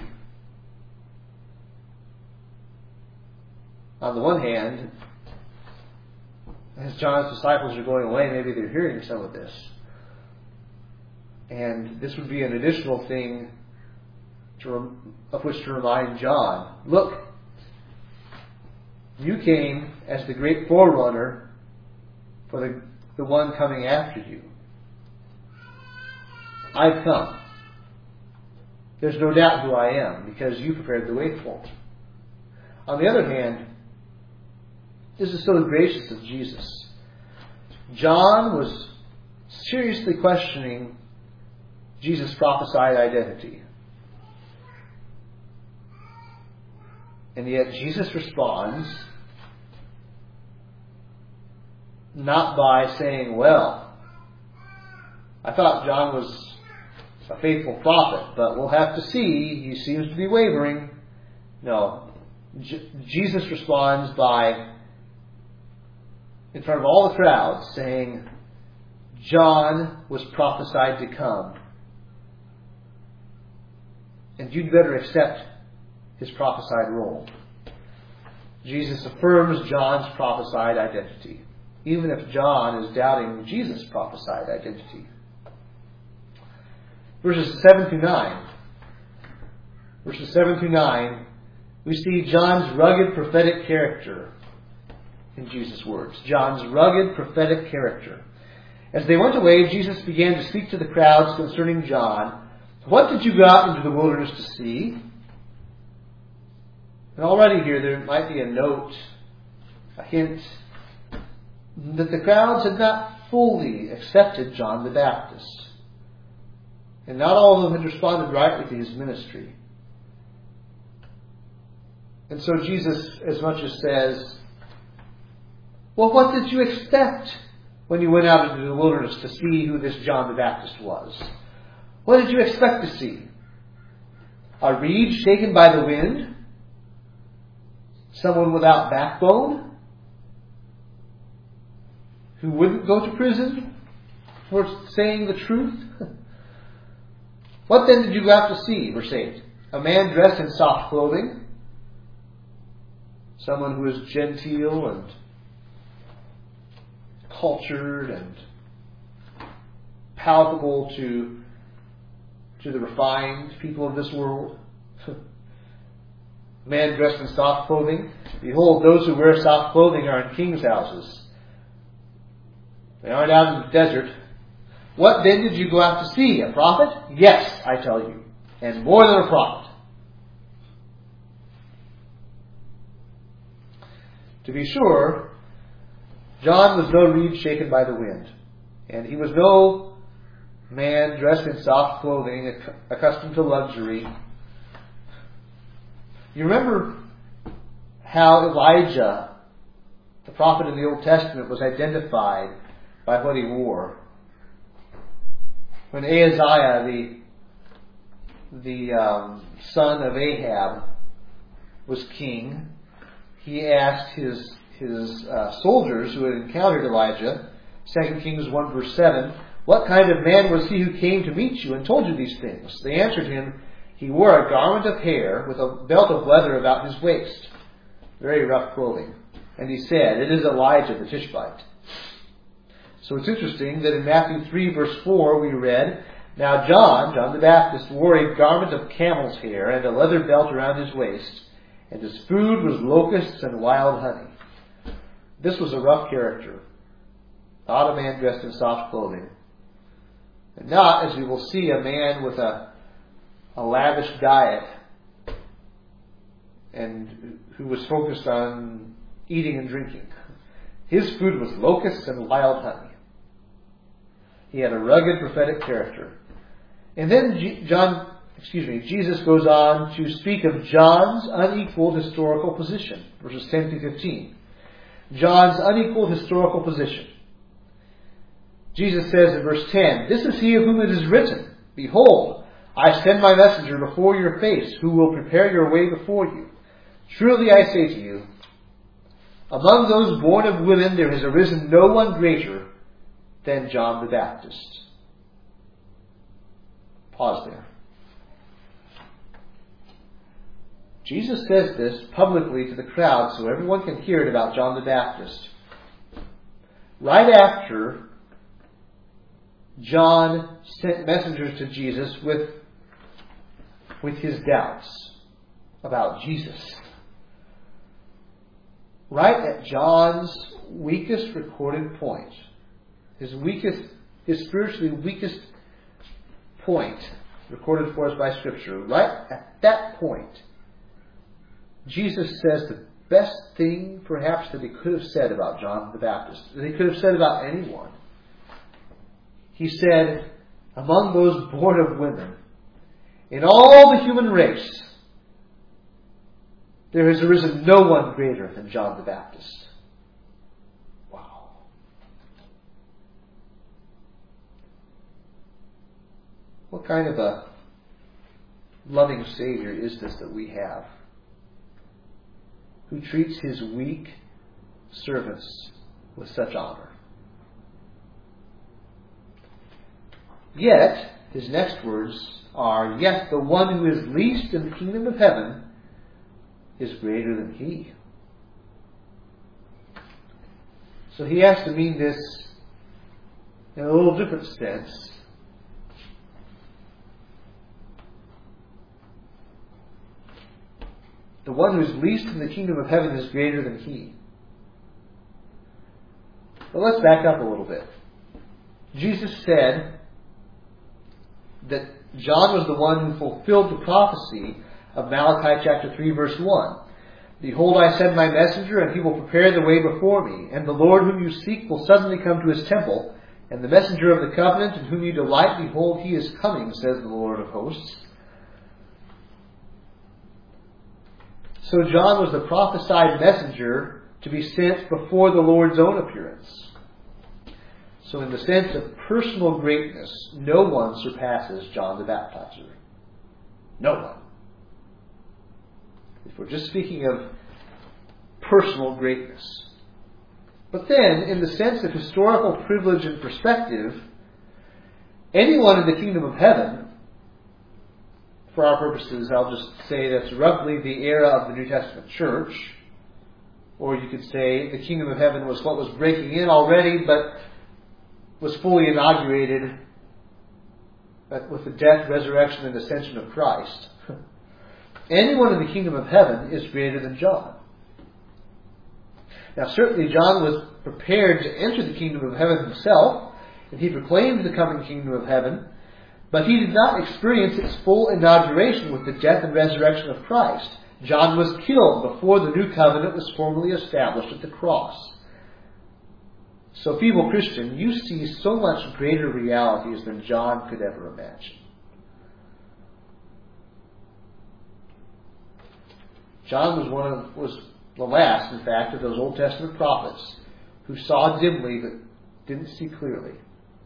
Speaker 1: On the one hand, as John's disciples are going away, maybe they're hearing some of this. And this would be an additional thing to, of which to remind John. Look, you came as the great forerunner for the, the one coming after you. I've come. There's no doubt who I am because you prepared the way for me. On the other hand, this is so gracious of Jesus. John was seriously questioning Jesus' prophesied identity. And yet Jesus responds not by saying, well, I thought John was a faithful prophet, but we'll have to see. He seems to be wavering. No. J- Jesus responds by, in front of all the crowds, saying, John was prophesied to come. And you'd better accept his prophesied role. Jesus affirms John's prophesied identity. even if John is doubting Jesus' prophesied identity. Verses seven through nine. Verses seven through nine, we see John's rugged prophetic character in Jesus' words. John's rugged prophetic character. As they went away, Jesus began to speak to the crowds concerning John. What did you go out into the wilderness to see? And already here there might be a note, a hint, that the crowds had not fully accepted John the Baptist. And not all of them had responded rightly to his ministry. And so Jesus as much as says, well, what did you expect when you went out into the wilderness to see who this John the Baptist was? What did you expect to see? A reed shaken by the wind? Someone without backbone? Who wouldn't go to prison for saying the truth? What then did you go out to see? Verse eight. A man dressed in soft clothing. Someone who is genteel and cultured and palatable to, to the refined people of this world. Man dressed in soft clothing. Behold, those who wear soft clothing are in kings' houses. They aren't out in the desert. What then did you go out to see? A prophet? Yes, I tell you, and more than a prophet. To be sure, John was no reed shaken by the wind, and he was no man dressed in soft clothing, accustomed to luxury. You remember how Elijah, the prophet in the Old Testament, was identified by what he wore. When Ahaziah, the, the um, son of Ahab, was king, he asked his, his uh, soldiers who had encountered Elijah, Second Kings one verse seven, what kind of man was he who came to meet you and told you these things? They answered him, he wore a garment of hair with a belt of leather about his waist. Very rough clothing. And he said, it is Elijah the Tishbite. So it's interesting that in Matthew three verse four we read, now John, John the Baptist, wore a garment of camel's hair and a leather belt around his waist, and his food was locusts and wild honey. This was a rough character, not a man dressed in soft clothing. And not, as we will see, a man with a, a lavish diet and who was focused on eating and drinking. His food was locusts and wild honey. He had a rugged prophetic character. And then G- John, excuse me, Jesus goes on to speak of John's unequaled historical position, verses ten through fifteen. John's unequaled historical position. Jesus says in verse ten, this is he of whom it is written, behold, I send my messenger before your face, who will prepare your way before you. Truly I say to you, among those born of women there has arisen no one greater than John the Baptist. Pause there. Jesus says this publicly to the crowd so everyone can hear it about John the Baptist. Right after John sent messengers to Jesus with, with his doubts about Jesus. Right at John's weakest recorded point, his weakest, his spiritually weakest point recorded for us by Scripture, right at that point, Jesus says the best thing perhaps that he could have said about John the Baptist, that he could have said about anyone. He said, among those born of women, in all the human race, there has arisen no one greater than John the Baptist. Wow. What kind of a loving Savior is this that we have, who treats his weak servants with such honor? Yet, his next words are, yet the one who is least in the kingdom of heaven is greater than he. So he has to mean this in a little different sense. The one who is least in the kingdom of heaven is greater than he. But let's back up a little bit. Jesus said that John was the one who fulfilled the prophecy of Malachi chapter three verse one. Behold, I send my messenger, and he will prepare the way before me. And the Lord whom you seek will suddenly come to his temple. And the messenger of the covenant in whom you delight, behold, he is coming, says the Lord of hosts. So John was the prophesied messenger to be sent before the Lord's own appearance. So in the sense of personal greatness, no one surpasses John the Baptizer. No one. If we're just speaking of personal greatness. But then, in the sense of historical privilege and perspective, anyone in the kingdom of heaven, for our purposes, I'll just say that's roughly the era of the New Testament church, or you could say the kingdom of heaven was what was breaking in already, but was fully inaugurated with the death, resurrection, and ascension of Christ. Anyone in the kingdom of heaven is greater than John. Now certainly John was prepared to enter the kingdom of heaven himself, and he proclaimed the coming kingdom of heaven, but he did not experience its full inauguration with the death and resurrection of Christ. John was killed before the new covenant was formally established at the cross. So, feeble Christian, you see so much greater realities than John could ever imagine. John was one of was the last, in fact, of those Old Testament prophets who saw dimly but didn't see clearly.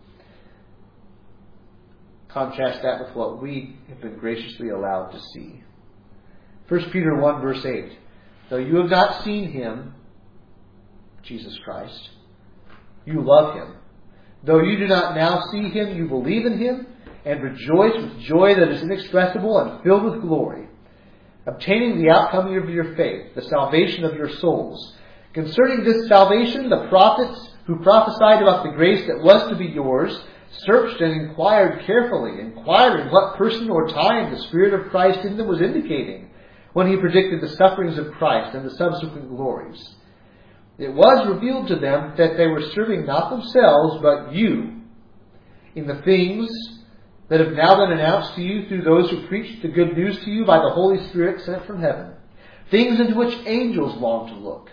Speaker 1: Contrast that with what we have been graciously allowed to see. First Peter one verse eight. Though you have not seen him, Jesus Christ, you love him. Though you do not now see him, you believe in him and rejoice with joy that is inexpressible and filled with glory, obtaining the outcome of your faith, the salvation of your souls. Concerning this salvation, the prophets who prophesied about the grace that was to be yours searched and inquired carefully, inquiring what person or time the Spirit of Christ in them was indicating when he predicted the sufferings of Christ and the subsequent glories. It was revealed to them that they were serving not themselves, but you, in the things that have now been announced to you through those who preached the good news to you by the Holy Spirit sent from heaven, things into which angels long to look.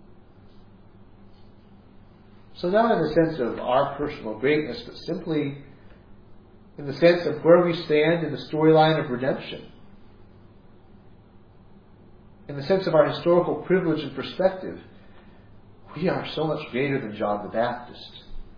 Speaker 1: So not in the sense of our personal greatness, but simply in the sense of where we stand in the storyline of redemption. In the sense of our historical privilege and perspective, we are so much greater than John the Baptist.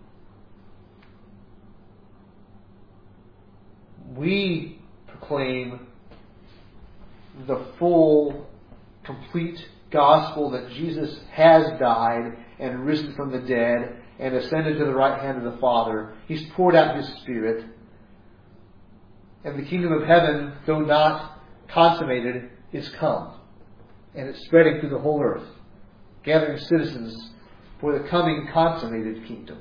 Speaker 1: We proclaim the full, complete gospel that Jesus has died and risen from the dead and ascended to the right hand of the Father. He's poured out His Spirit. And the kingdom of heaven, though not consummated, is come. And it's spreading through the whole earth, gathering citizens for the coming consummated kingdom.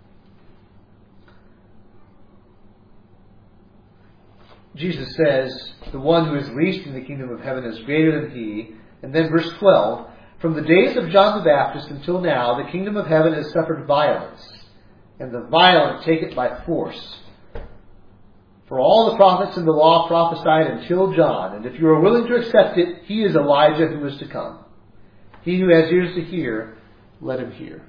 Speaker 1: Jesus says, the one who is least in the kingdom of heaven is greater than he. And then verse twelve, from the days of John the Baptist until now, the kingdom of heaven has suffered violence, and the violent take it by force. For all the prophets in the law prophesied until John, and if you are willing to accept it, he is Elijah who is to come. He who has ears to hear, let him hear.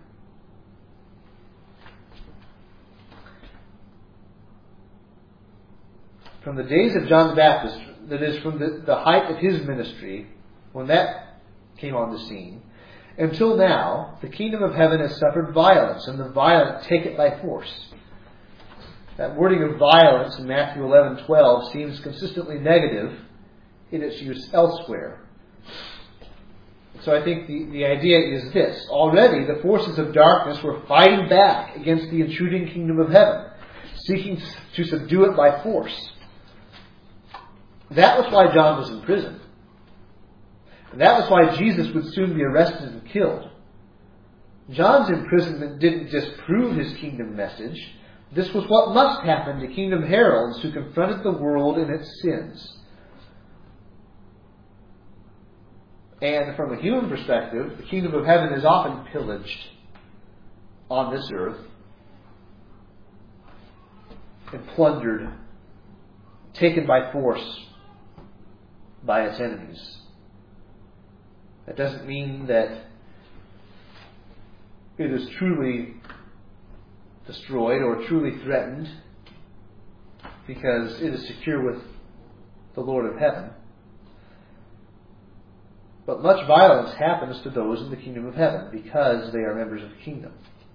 Speaker 1: From the days of John the Baptist, that is, from the, the height of his ministry, when that came on the scene, until now, the kingdom of heaven has suffered violence, and the violent take it by force. That wording of violence in Matthew eleven twelve seems consistently negative in its use elsewhere. So I think the, the idea is this. Already the forces of darkness were fighting back against the intruding kingdom of heaven, seeking to subdue it by force. That was why John was in prison. And that was why Jesus would soon be arrested and killed. John's imprisonment didn't disprove his kingdom message. This was what must happen to kingdom heralds who confronted the world in its sins. And from a human perspective, the kingdom of heaven is often pillaged on this earth and plundered, taken by force by its enemies. That doesn't mean that it is truly destroyed or truly threatened, because it is secure with the Lord of heaven. But much violence happens to those in the kingdom of heaven because they are members of the kingdom.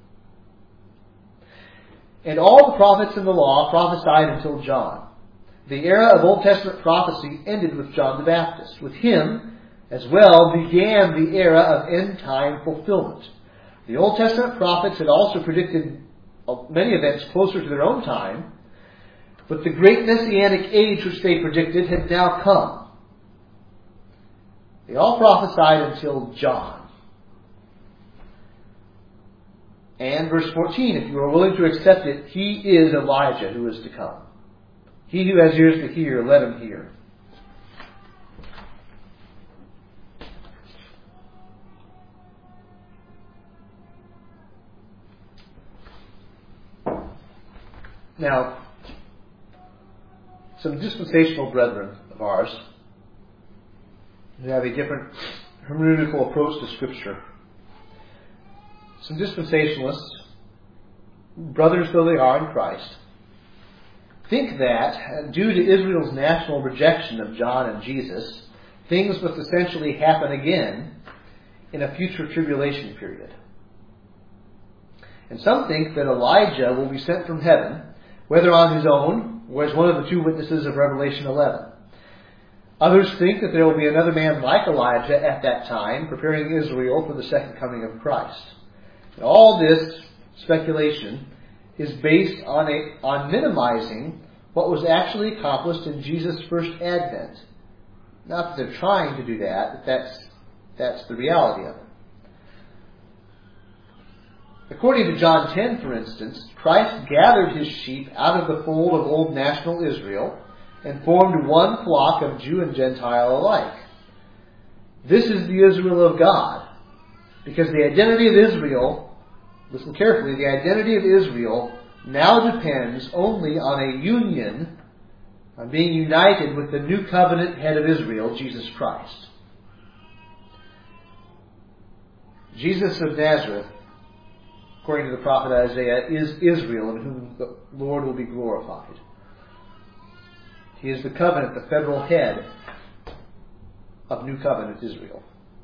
Speaker 1: And all the prophets in the law prophesied until John. The era of Old Testament prophecy ended with John the Baptist. With him, as well, began the era of end-time fulfillment. The Old Testament prophets had also predicted many events closer to their own time, but the great Messianic age which they predicted had now come. They all prophesied until John. And verse fourteen, if you are willing to accept it, he is Elijah who is to come. He who has ears to hear, let him hear. Now, some dispensational brethren of ours who have a different hermeneutical approach to Scripture. Some dispensationalists, brothers though they are in Christ, think that due to Israel's national rejection of John and Jesus, things must essentially happen again in a future tribulation period. And some think that Elijah will be sent from heaven, whether on his own or as one of the two witnesses of Revelation eleven. Others think that there will be another man like Elijah at that time, preparing Israel for the second coming of Christ. And all this speculation is based on a, on minimizing what was actually accomplished in Jesus' first advent. Not that they're trying to do that, but that's, that's the reality of it. According to John ten, for instance, Christ gathered his sheep out of the fold of old national Israel and formed one flock of Jew and Gentile alike. This is the Israel of God, because the identity of Israel, listen carefully, the identity of Israel now depends only on a union, on being united with the new covenant head of Israel, Jesus Christ. Jesus of Nazareth, according to the prophet Isaiah, is Israel in whom the Lord will be glorified. He is the covenant, the federal head of New Covenant Israel.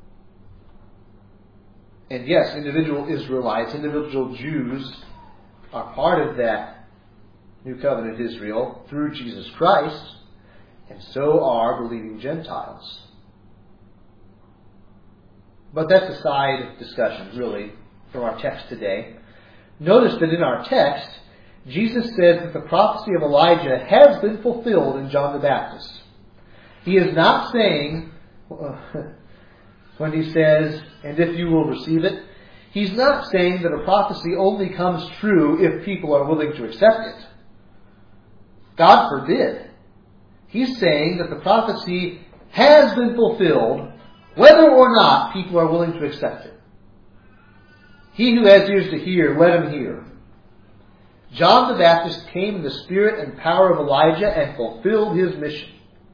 Speaker 1: And yes, individual Israelites, individual Jews are part of that New Covenant Israel through Jesus Christ, and so are believing Gentiles. But that's a side discussion, really, from our text today. Notice that in our text, Jesus says that the prophecy of Elijah has been fulfilled in John the Baptist. He is not saying, when he says, and if you will receive it, he's not saying that a prophecy only comes true if people are willing to accept it. God forbid. He's saying that the prophecy has been fulfilled whether or not people are willing to accept it. He who has ears to hear, let him hear. John the Baptist came in the spirit and power of Elijah and fulfilled his mission.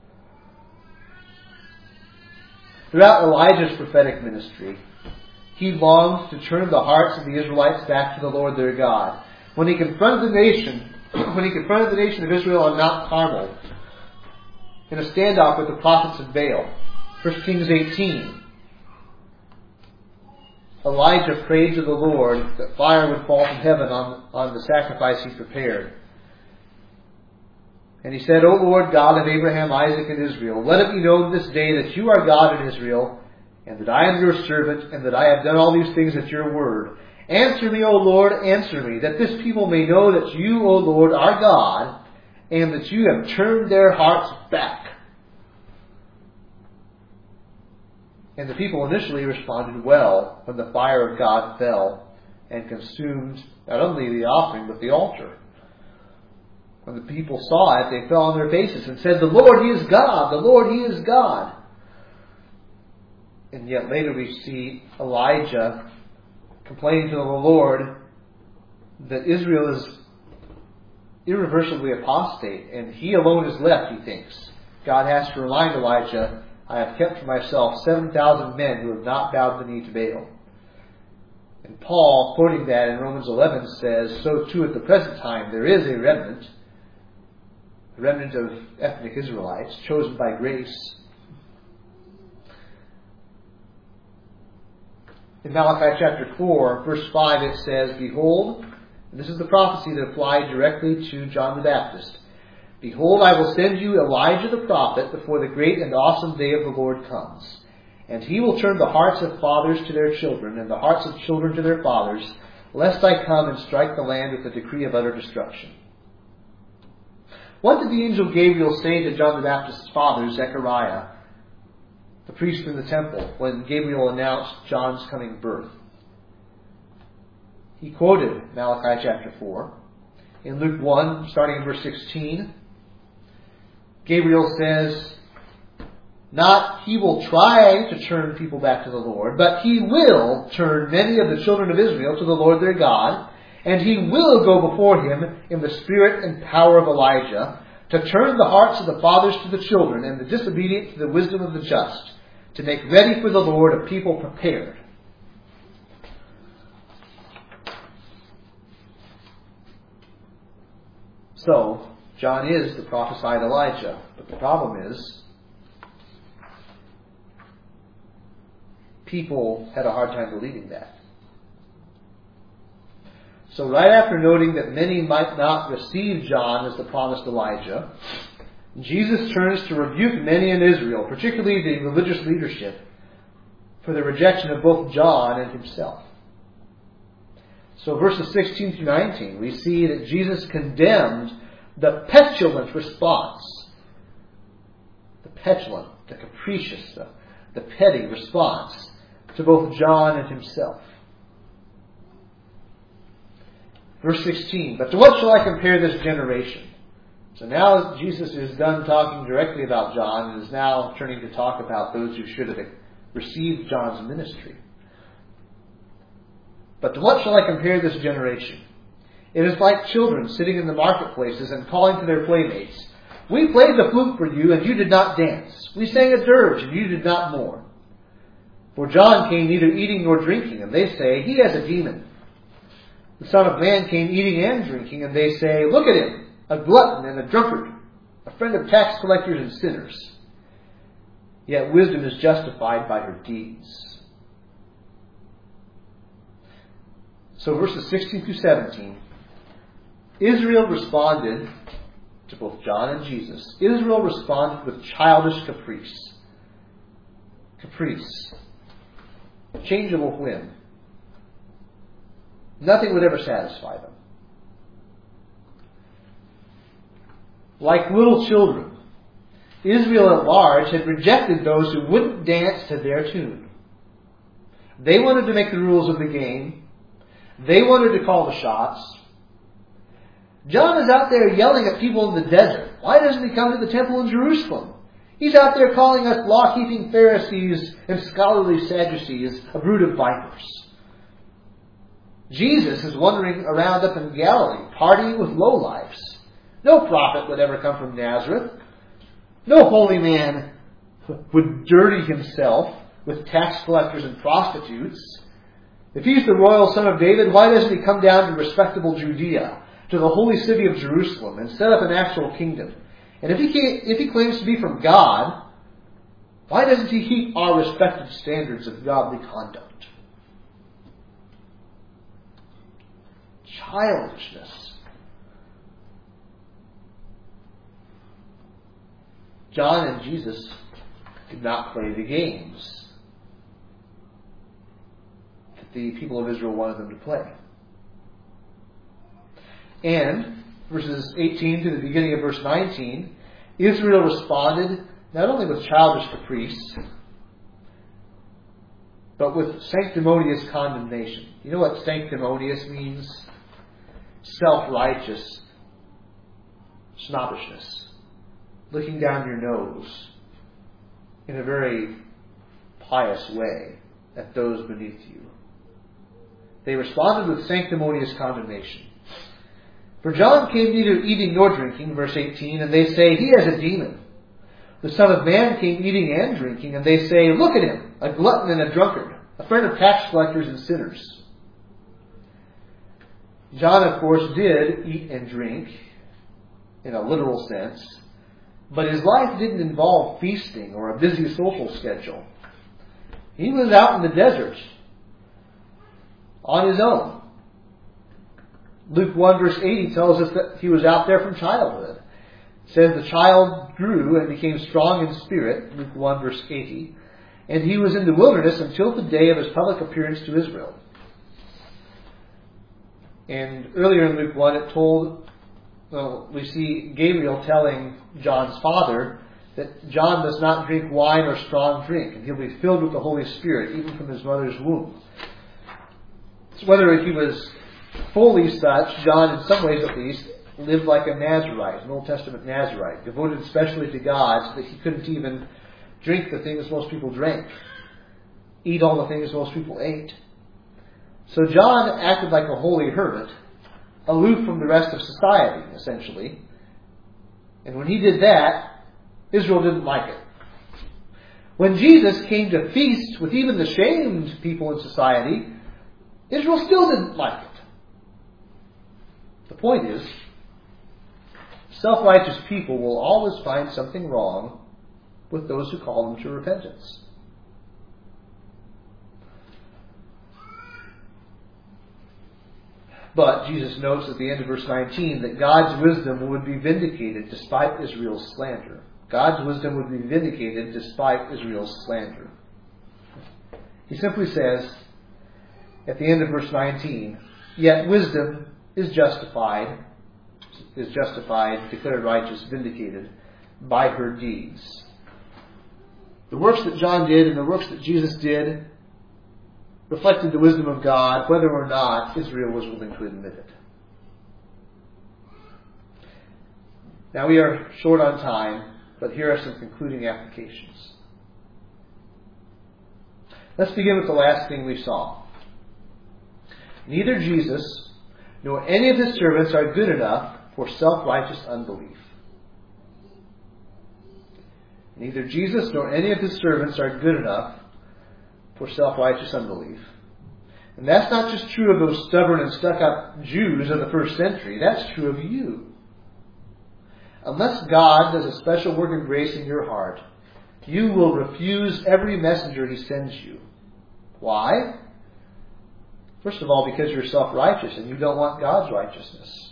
Speaker 1: Throughout Elijah's prophetic ministry, he longed to turn the hearts of the Israelites back to the Lord their God. When he confronted the nation, when he confronted the nation of Israel on Mount Carmel in a standoff with the prophets of Baal, First Kings eighteen, Elijah prayed to the Lord that fire would fall from heaven on, on the sacrifice he prepared. And he said, O Lord God of Abraham, Isaac, and Israel, let it be known this day that you are God in Israel, and that I am your servant, and that I have done all these things at your word. Answer me, O Lord, answer me, that this people may know that you, O Lord, are God, and that you have turned their hearts back. And the people initially responded well when the fire of God fell and consumed not only the offering, but the altar. When the people saw it, they fell on their faces and said, "The Lord, He is God! The Lord, He is God!" And yet later we see Elijah complaining to the Lord that Israel is irreversibly apostate, and he alone is left, he thinks. God has to remind Elijah, "I have kept for myself seven thousand men who have not bowed the knee to Baal." And Paul, quoting that in Romans eleven, says, "So too at the present time there is a remnant, a remnant of ethnic Israelites, chosen by grace." In Malachi chapter four, verse five, it says, "Behold," and this is the prophecy that applied directly to John the Baptist, "Behold, I will send you Elijah the prophet before the great and awesome day of the Lord comes. And he will turn the hearts of fathers to their children, and the hearts of children to their fathers, lest I come and strike the land with a decree of utter destruction." What did the angel Gabriel say to John the Baptist's father, Zechariah, the priest in the temple, when Gabriel announced John's coming birth? He quoted Malachi chapter four. In Luke one, starting in verse sixteen, Gabriel says, not he will try to turn people back to the Lord, but he will turn many of the children of Israel to the Lord their God, and he will go before him in the spirit and power of Elijah, to turn the hearts of the fathers to the children, and the disobedient to the wisdom of the just, to make ready for the Lord a people prepared. So, John is the prophesied Elijah, but the problem is, people had a hard time believing that. So right after noting that many might not receive John as the promised Elijah, Jesus turns to rebuke many in Israel, particularly the religious leadership, for the rejection of both John and himself. So verses sixteen through nineteen, we see that Jesus condemned the petulant response. The petulant, the capricious, the, the petty response to both John and himself. Verse sixteen, "But to what shall I compare this generation?" So now Jesus is done talking directly about John and is now turning to talk about those who should have received John's ministry. "But to what shall I compare this generation? It is like children sitting in the marketplaces and calling to their playmates, 'We played the flute for you, and you did not dance. We sang a dirge, and you did not mourn.' For John came neither eating nor drinking, and they say, 'He has a demon.' The Son of Man came eating and drinking, and they say, 'Look at him, a glutton and a drunkard, a friend of tax collectors and sinners.' Yet wisdom is justified by her deeds." So verses sixteen through seventeen, Israel responded to both John and Jesus. Israel responded with childish caprice. Caprice. Changeable whim. Nothing would ever satisfy them. Like little children, Israel at large had rejected those who wouldn't dance to their tune. They wanted to make the rules of the game. They wanted to call the shots. John is out there yelling at people in the desert. Why doesn't he come to the temple in Jerusalem? He's out there calling us law-keeping Pharisees and scholarly Sadducees a brood of vipers. Jesus is wandering around up in Galilee, partying with lowlifes. No prophet would ever come from Nazareth. No holy man would dirty himself with tax collectors and prostitutes. If he's the royal son of David, why doesn't he come down to respectable Judea, to the holy city of Jerusalem, and set up an actual kingdom? And if he can't, if he claims to be from God, why doesn't he keep our respected standards of godly conduct? Childishness. John and Jesus did not play the games that the people of Israel wanted them to play. And verses eighteen to the beginning of verse nineteen, Israel responded not only with childish caprice, but with sanctimonious condemnation. You know what sanctimonious means? Self-righteous snobbishness. Looking down your nose in a very pious way at those beneath you. They responded with sanctimonious condemnation. For John came neither eating nor drinking, verse eighteen, and they say, he has a demon. The Son of Man came eating and drinking, and they say, look at him, a glutton and a drunkard, a friend of tax collectors and sinners. John, of course, did eat and drink in a literal sense, but his life didn't involve feasting or a busy social schedule. He was out in the desert on his own. Luke one verse eighty tells us that he was out there from childhood. It says the child grew and became strong in spirit, Luke one verse eighty, and he was in the wilderness until the day of his public appearance to Israel. And earlier in Luke one it told, well, we see Gabriel telling John's father that John does not drink wine or strong drink, and he'll be filled with the Holy Spirit even from his mother's womb. So whether he was fully such, John, in some ways at least, lived like a Nazarite, an Old Testament Nazarite, devoted especially to God, so that he couldn't even drink the things most people drank, eat all the things most people ate. So John acted like a holy hermit, aloof from the rest of society, essentially. And when he did that, Israel didn't like it. When Jesus came to feast with even the shamed people in society, Israel still didn't like it. The point is, self-righteous people will always find something wrong with those who call them to repentance. But Jesus notes at the end of verse nineteen that God's wisdom would be vindicated despite Israel's slander. God's wisdom would be vindicated despite Israel's slander. He simply says at the end of verse nineteen, yet wisdom is justified, is justified, declared righteous, vindicated by her deeds. The works that John did and the works that Jesus did reflected the wisdom of God, whether or not Israel was willing to admit it. Now we are short on time, but here are some concluding applications. Let's begin with the last thing we saw. Neither Jesus nor any of his servants are good enough for self-righteous unbelief. Neither Jesus nor any of his servants are good enough for self-righteous unbelief. And that's not just true of those stubborn and stuck-up Jews of the first century. That's true of you. Unless God does a special work of grace in your heart, you will refuse every messenger he sends you. Why? First of all, because you're self-righteous and you don't want God's righteousness.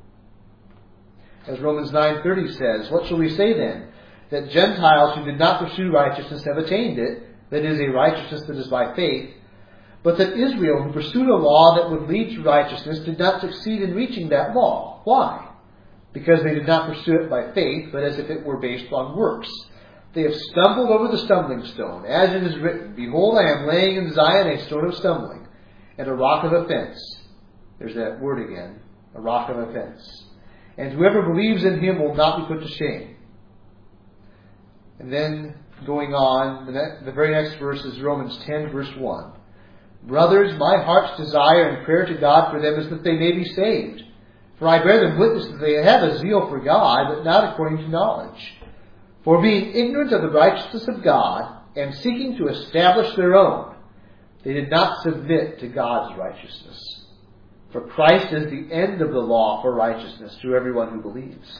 Speaker 1: As Romans nine thirty says, what shall we say then? That Gentiles who did not pursue righteousness have attained it, that is, a righteousness that is by faith, but that Israel, who pursued a law that would lead to righteousness, did not succeed in reaching that law. Why? Because they did not pursue it by faith, but as if it were based on works. They have stumbled over the stumbling stone, as it is written, behold, I am laying in Zion a stone of stumbling, and a rock of offense. There's that word again, a rock of offense. And whoever believes in him will not be put to shame. And then, going on, the, ne- the very next verse is Romans ten, verse one. Brothers, my heart's desire and prayer to God for them is that they may be saved. For I bear them witness that they have a zeal for God, but not according to knowledge. For being ignorant of the righteousness of God, and seeking to establish their own, they did not submit to God's righteousness. For Christ is the end of the law for righteousness to everyone who believes.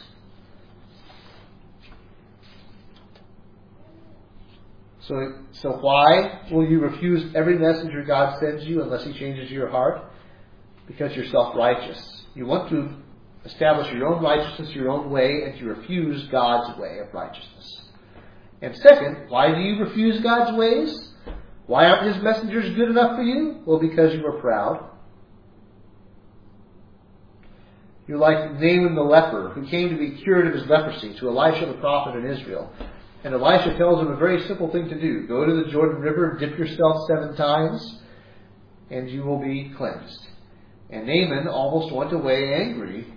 Speaker 1: So, so why will you refuse every messenger God sends you unless he changes your heart? Because you're self-righteous. You want to establish your own righteousness your own way, and you refuse God's way of righteousness. And second, why do you refuse God's ways? Why aren't his messengers good enough for you? Well, because you are proud. You're like Naaman the leper, who came to be cured of his leprosy to Elisha the prophet in Israel. And Elisha tells him a very simple thing to do. Go to the Jordan River, dip yourself seven times, and you will be cleansed. And Naaman almost went away angry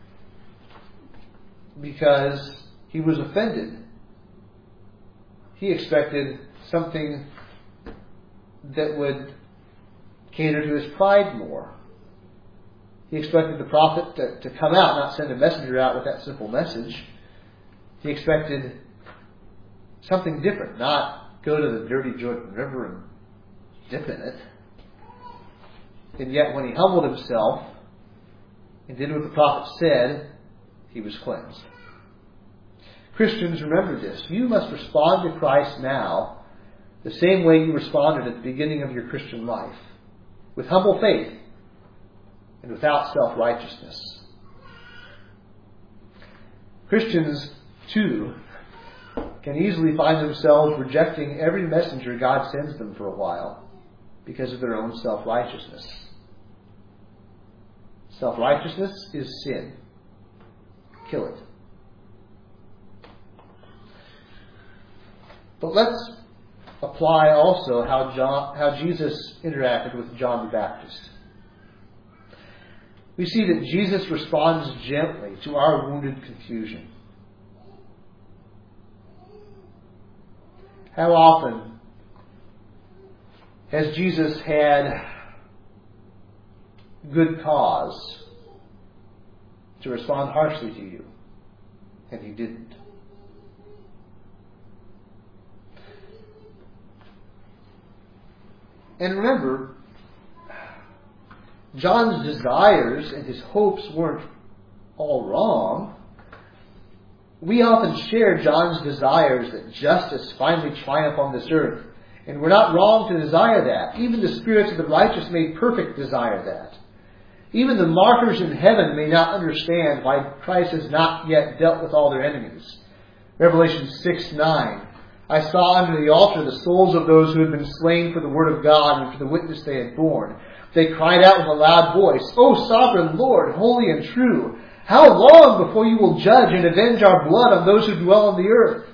Speaker 1: because he was offended. He expected something that would cater to his pride more. He expected the prophet to, to come out, not send a messenger out with that simple message. He expected something different, not go to the dirty Jordan River and dip in it. And yet when he humbled himself and did what the prophet said, he was cleansed. Christians, remember this. You must respond to Christ now the same way you responded at the beginning of your Christian life, with humble faith and without self-righteousness. Christians, too, can easily find themselves rejecting every messenger God sends them for a while because of their own self-righteousness. Self-righteousness is sin. Kill it. But let's apply also how John, how Jesus interacted with John the Baptist. We see that Jesus responds gently to our wounded confusion. How often has Jesus had good cause to respond harshly to you, and he didn't? And remember, John's desires and his hopes weren't all wrong. We often share John's desires that justice finally triumph on this earth. And we're not wrong to desire that. Even the spirits of the righteous made perfect desire that. Even the martyrs in heaven may not understand why Christ has not yet dealt with all their enemies. Revelation six nine. I saw under the altar the souls of those who had been slain for the word of God and for the witness they had borne. They cried out with a loud voice, O sovereign Lord, holy and true, how long before you will judge and avenge our blood on those who dwell on the earth?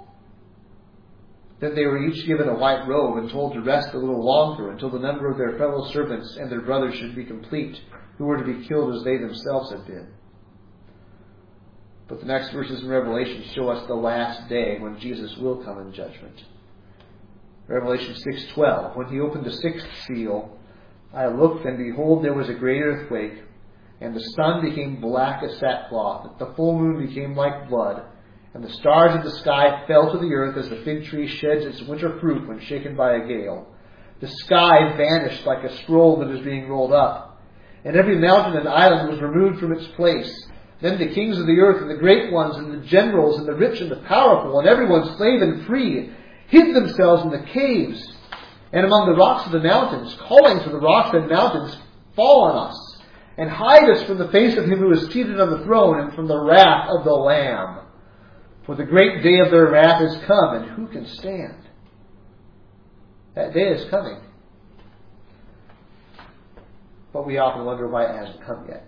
Speaker 1: Then they were each given a white robe and told to rest a little longer until the number of their fellow servants and their brothers should be complete, who were to be killed as they themselves had been. But the next verses in Revelation show us the last day when Jesus will come in judgment. Revelation six twelve. When he opened the sixth seal, I looked, and behold, there was a great earthquake, and the sun became black as sackcloth, the full moon became like blood, and the stars of the sky fell to the earth as the fig tree sheds its winter fruit when shaken by a gale. The sky vanished like a scroll that is being rolled up, and every mountain and island was removed from its place. Then the kings of the earth and the great ones and the generals and the rich and the powerful and everyone slave and free hid themselves in the caves and among the rocks of the mountains, calling to the rocks and mountains, fall on us, and hide us from the face of him who is seated on the throne and from the wrath of the Lamb. For the great day of their wrath is come, and who can stand? That day is coming. But we often wonder why it hasn't come yet.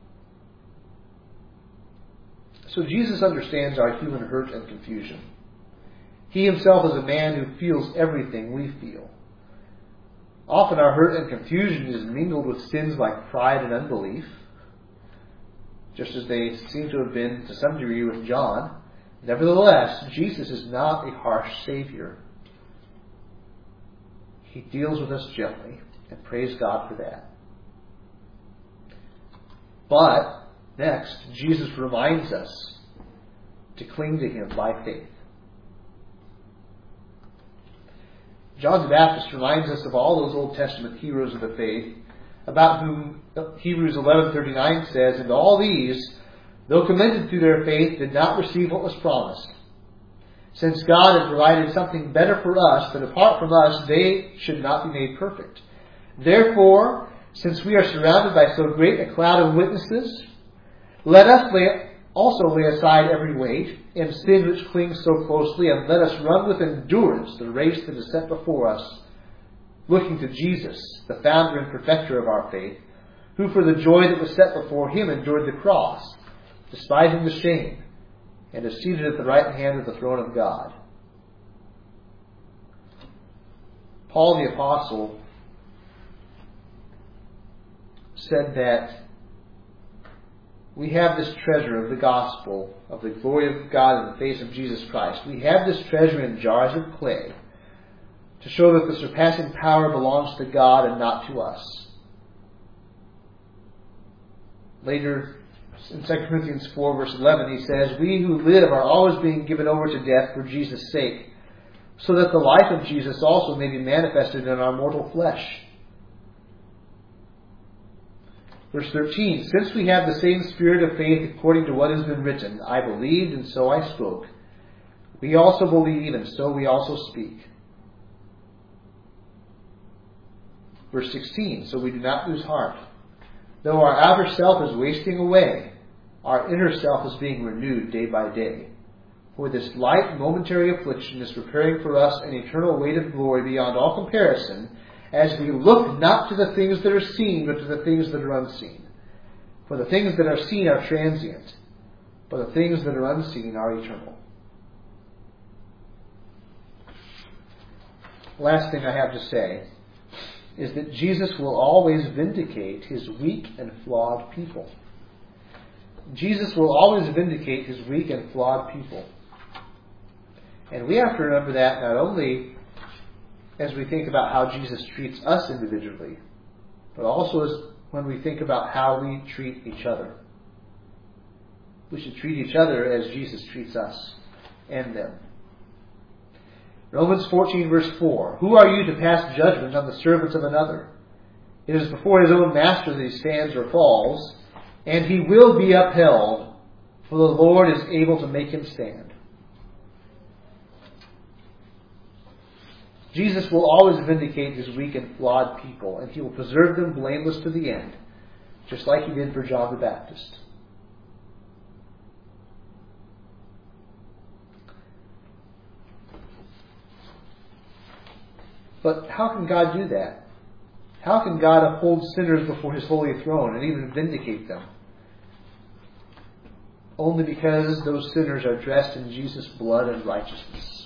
Speaker 1: So Jesus understands our human hurt and confusion. He himself is a man who feels everything we feel. Often our hurt and confusion is mingled with sins like pride and unbelief, just as they seem to have been to some degree with John. Nevertheless, Jesus is not a harsh Savior. He deals with us gently, and praise God for that. But, next, Jesus reminds us to cling to him by faith. John the Baptist reminds us of all those Old Testament heroes of the faith, about whom Hebrews eleven thirty-nine says, and all these, though commended through their faith, did not receive what was promised. Since God had provided something better for us, that apart from us they should not be made perfect. Therefore, since we are surrounded by so great a cloud of witnesses, let us lay, also lay aside every weight and sin which clings so closely, and let us run with endurance the race that is set before us, looking to Jesus, the founder and perfecter of our faith, who for the joy that was set before him endured the cross, despising the shame, and is seated at the right hand of the throne of God. Paul the Apostle said that we have this treasure of the gospel, of the glory of God in the face of Jesus Christ. We have this treasure in jars of clay to show that the surpassing power belongs to God and not to us. Later, in Second Corinthians four, verse eleven, he says, "We who live are always being given over to death for Jesus' sake, so that the life of Jesus also may be manifested in our mortal flesh." Verse thirteen, "Since we have the same spirit of faith according to what has been written, I believed and so I spoke. We also believe and so we also speak." Verse sixteen, "So we do not lose heart. Though our outer self is wasting away, our inner self is being renewed day by day. For this light momentary affliction is preparing for us an eternal weight of glory beyond all comparison, as we look not to the things that are seen, but to the things that are unseen. For the things that are seen are transient, but the things that are unseen are eternal." Last thing I have to say is that Jesus will always vindicate his weak and flawed people. Jesus will always vindicate his weak and flawed people. And we have to remember that not only as we think about how Jesus treats us individually, but also as when we think about how we treat each other. We should treat each other as Jesus treats us and them. Romans fourteen, verse four, "Who are you to pass judgment on the servants of another? It is before his own master that he stands or falls, and he will be upheld, for the Lord is able to make him stand." Jesus will always vindicate his weak and flawed people, and he will preserve them blameless to the end, just like he did for John the Baptist. But how can God do that? How can God uphold sinners before his holy throne and even vindicate them? Only because those sinners are dressed in Jesus' blood and righteousness.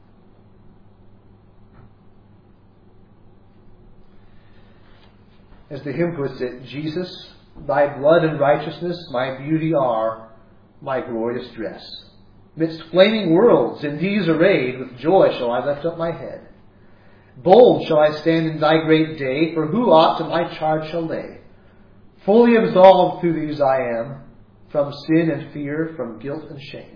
Speaker 1: As the hymn puts it, "Jesus, thy blood and righteousness my beauty are, my glorious dress. Midst flaming worlds in these arrayed, with joy shall I lift up my head. Bold shall I stand in thy great day, for who aught to my charge shall lay? Fully absolved through these I am, from sin and fear, from guilt and shame."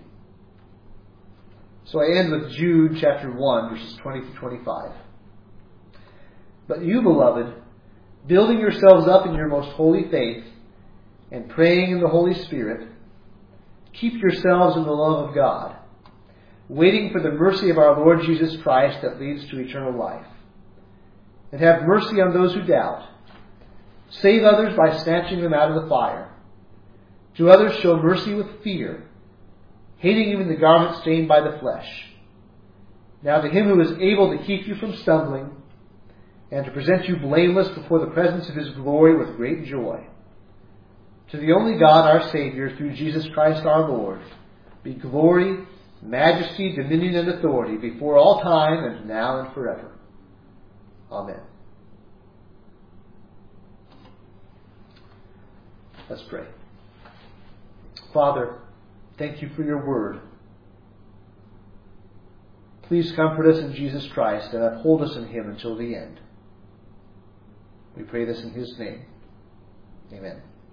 Speaker 1: So I end with Jude chapter one, verses twenty to twenty-five. "But you, beloved, building yourselves up in your most holy faith, and praying in the Holy Spirit, keep yourselves in the love of God, waiting for the mercy of our Lord Jesus Christ that leads to eternal life. And have mercy on those who doubt. Save others by snatching them out of the fire. To others show mercy with fear, hating even the garment stained by the flesh. Now to him who is able to keep you from stumbling, and to present you blameless before the presence of his glory with great joy. To the only God our Savior, through Jesus Christ our Lord, be glory, majesty, dominion, and authority before all time and now and forever. Amen." Let's pray. Father, thank you for your word. Please comfort us in Jesus Christ and uphold us in him until the end. We pray this in his name. Amen.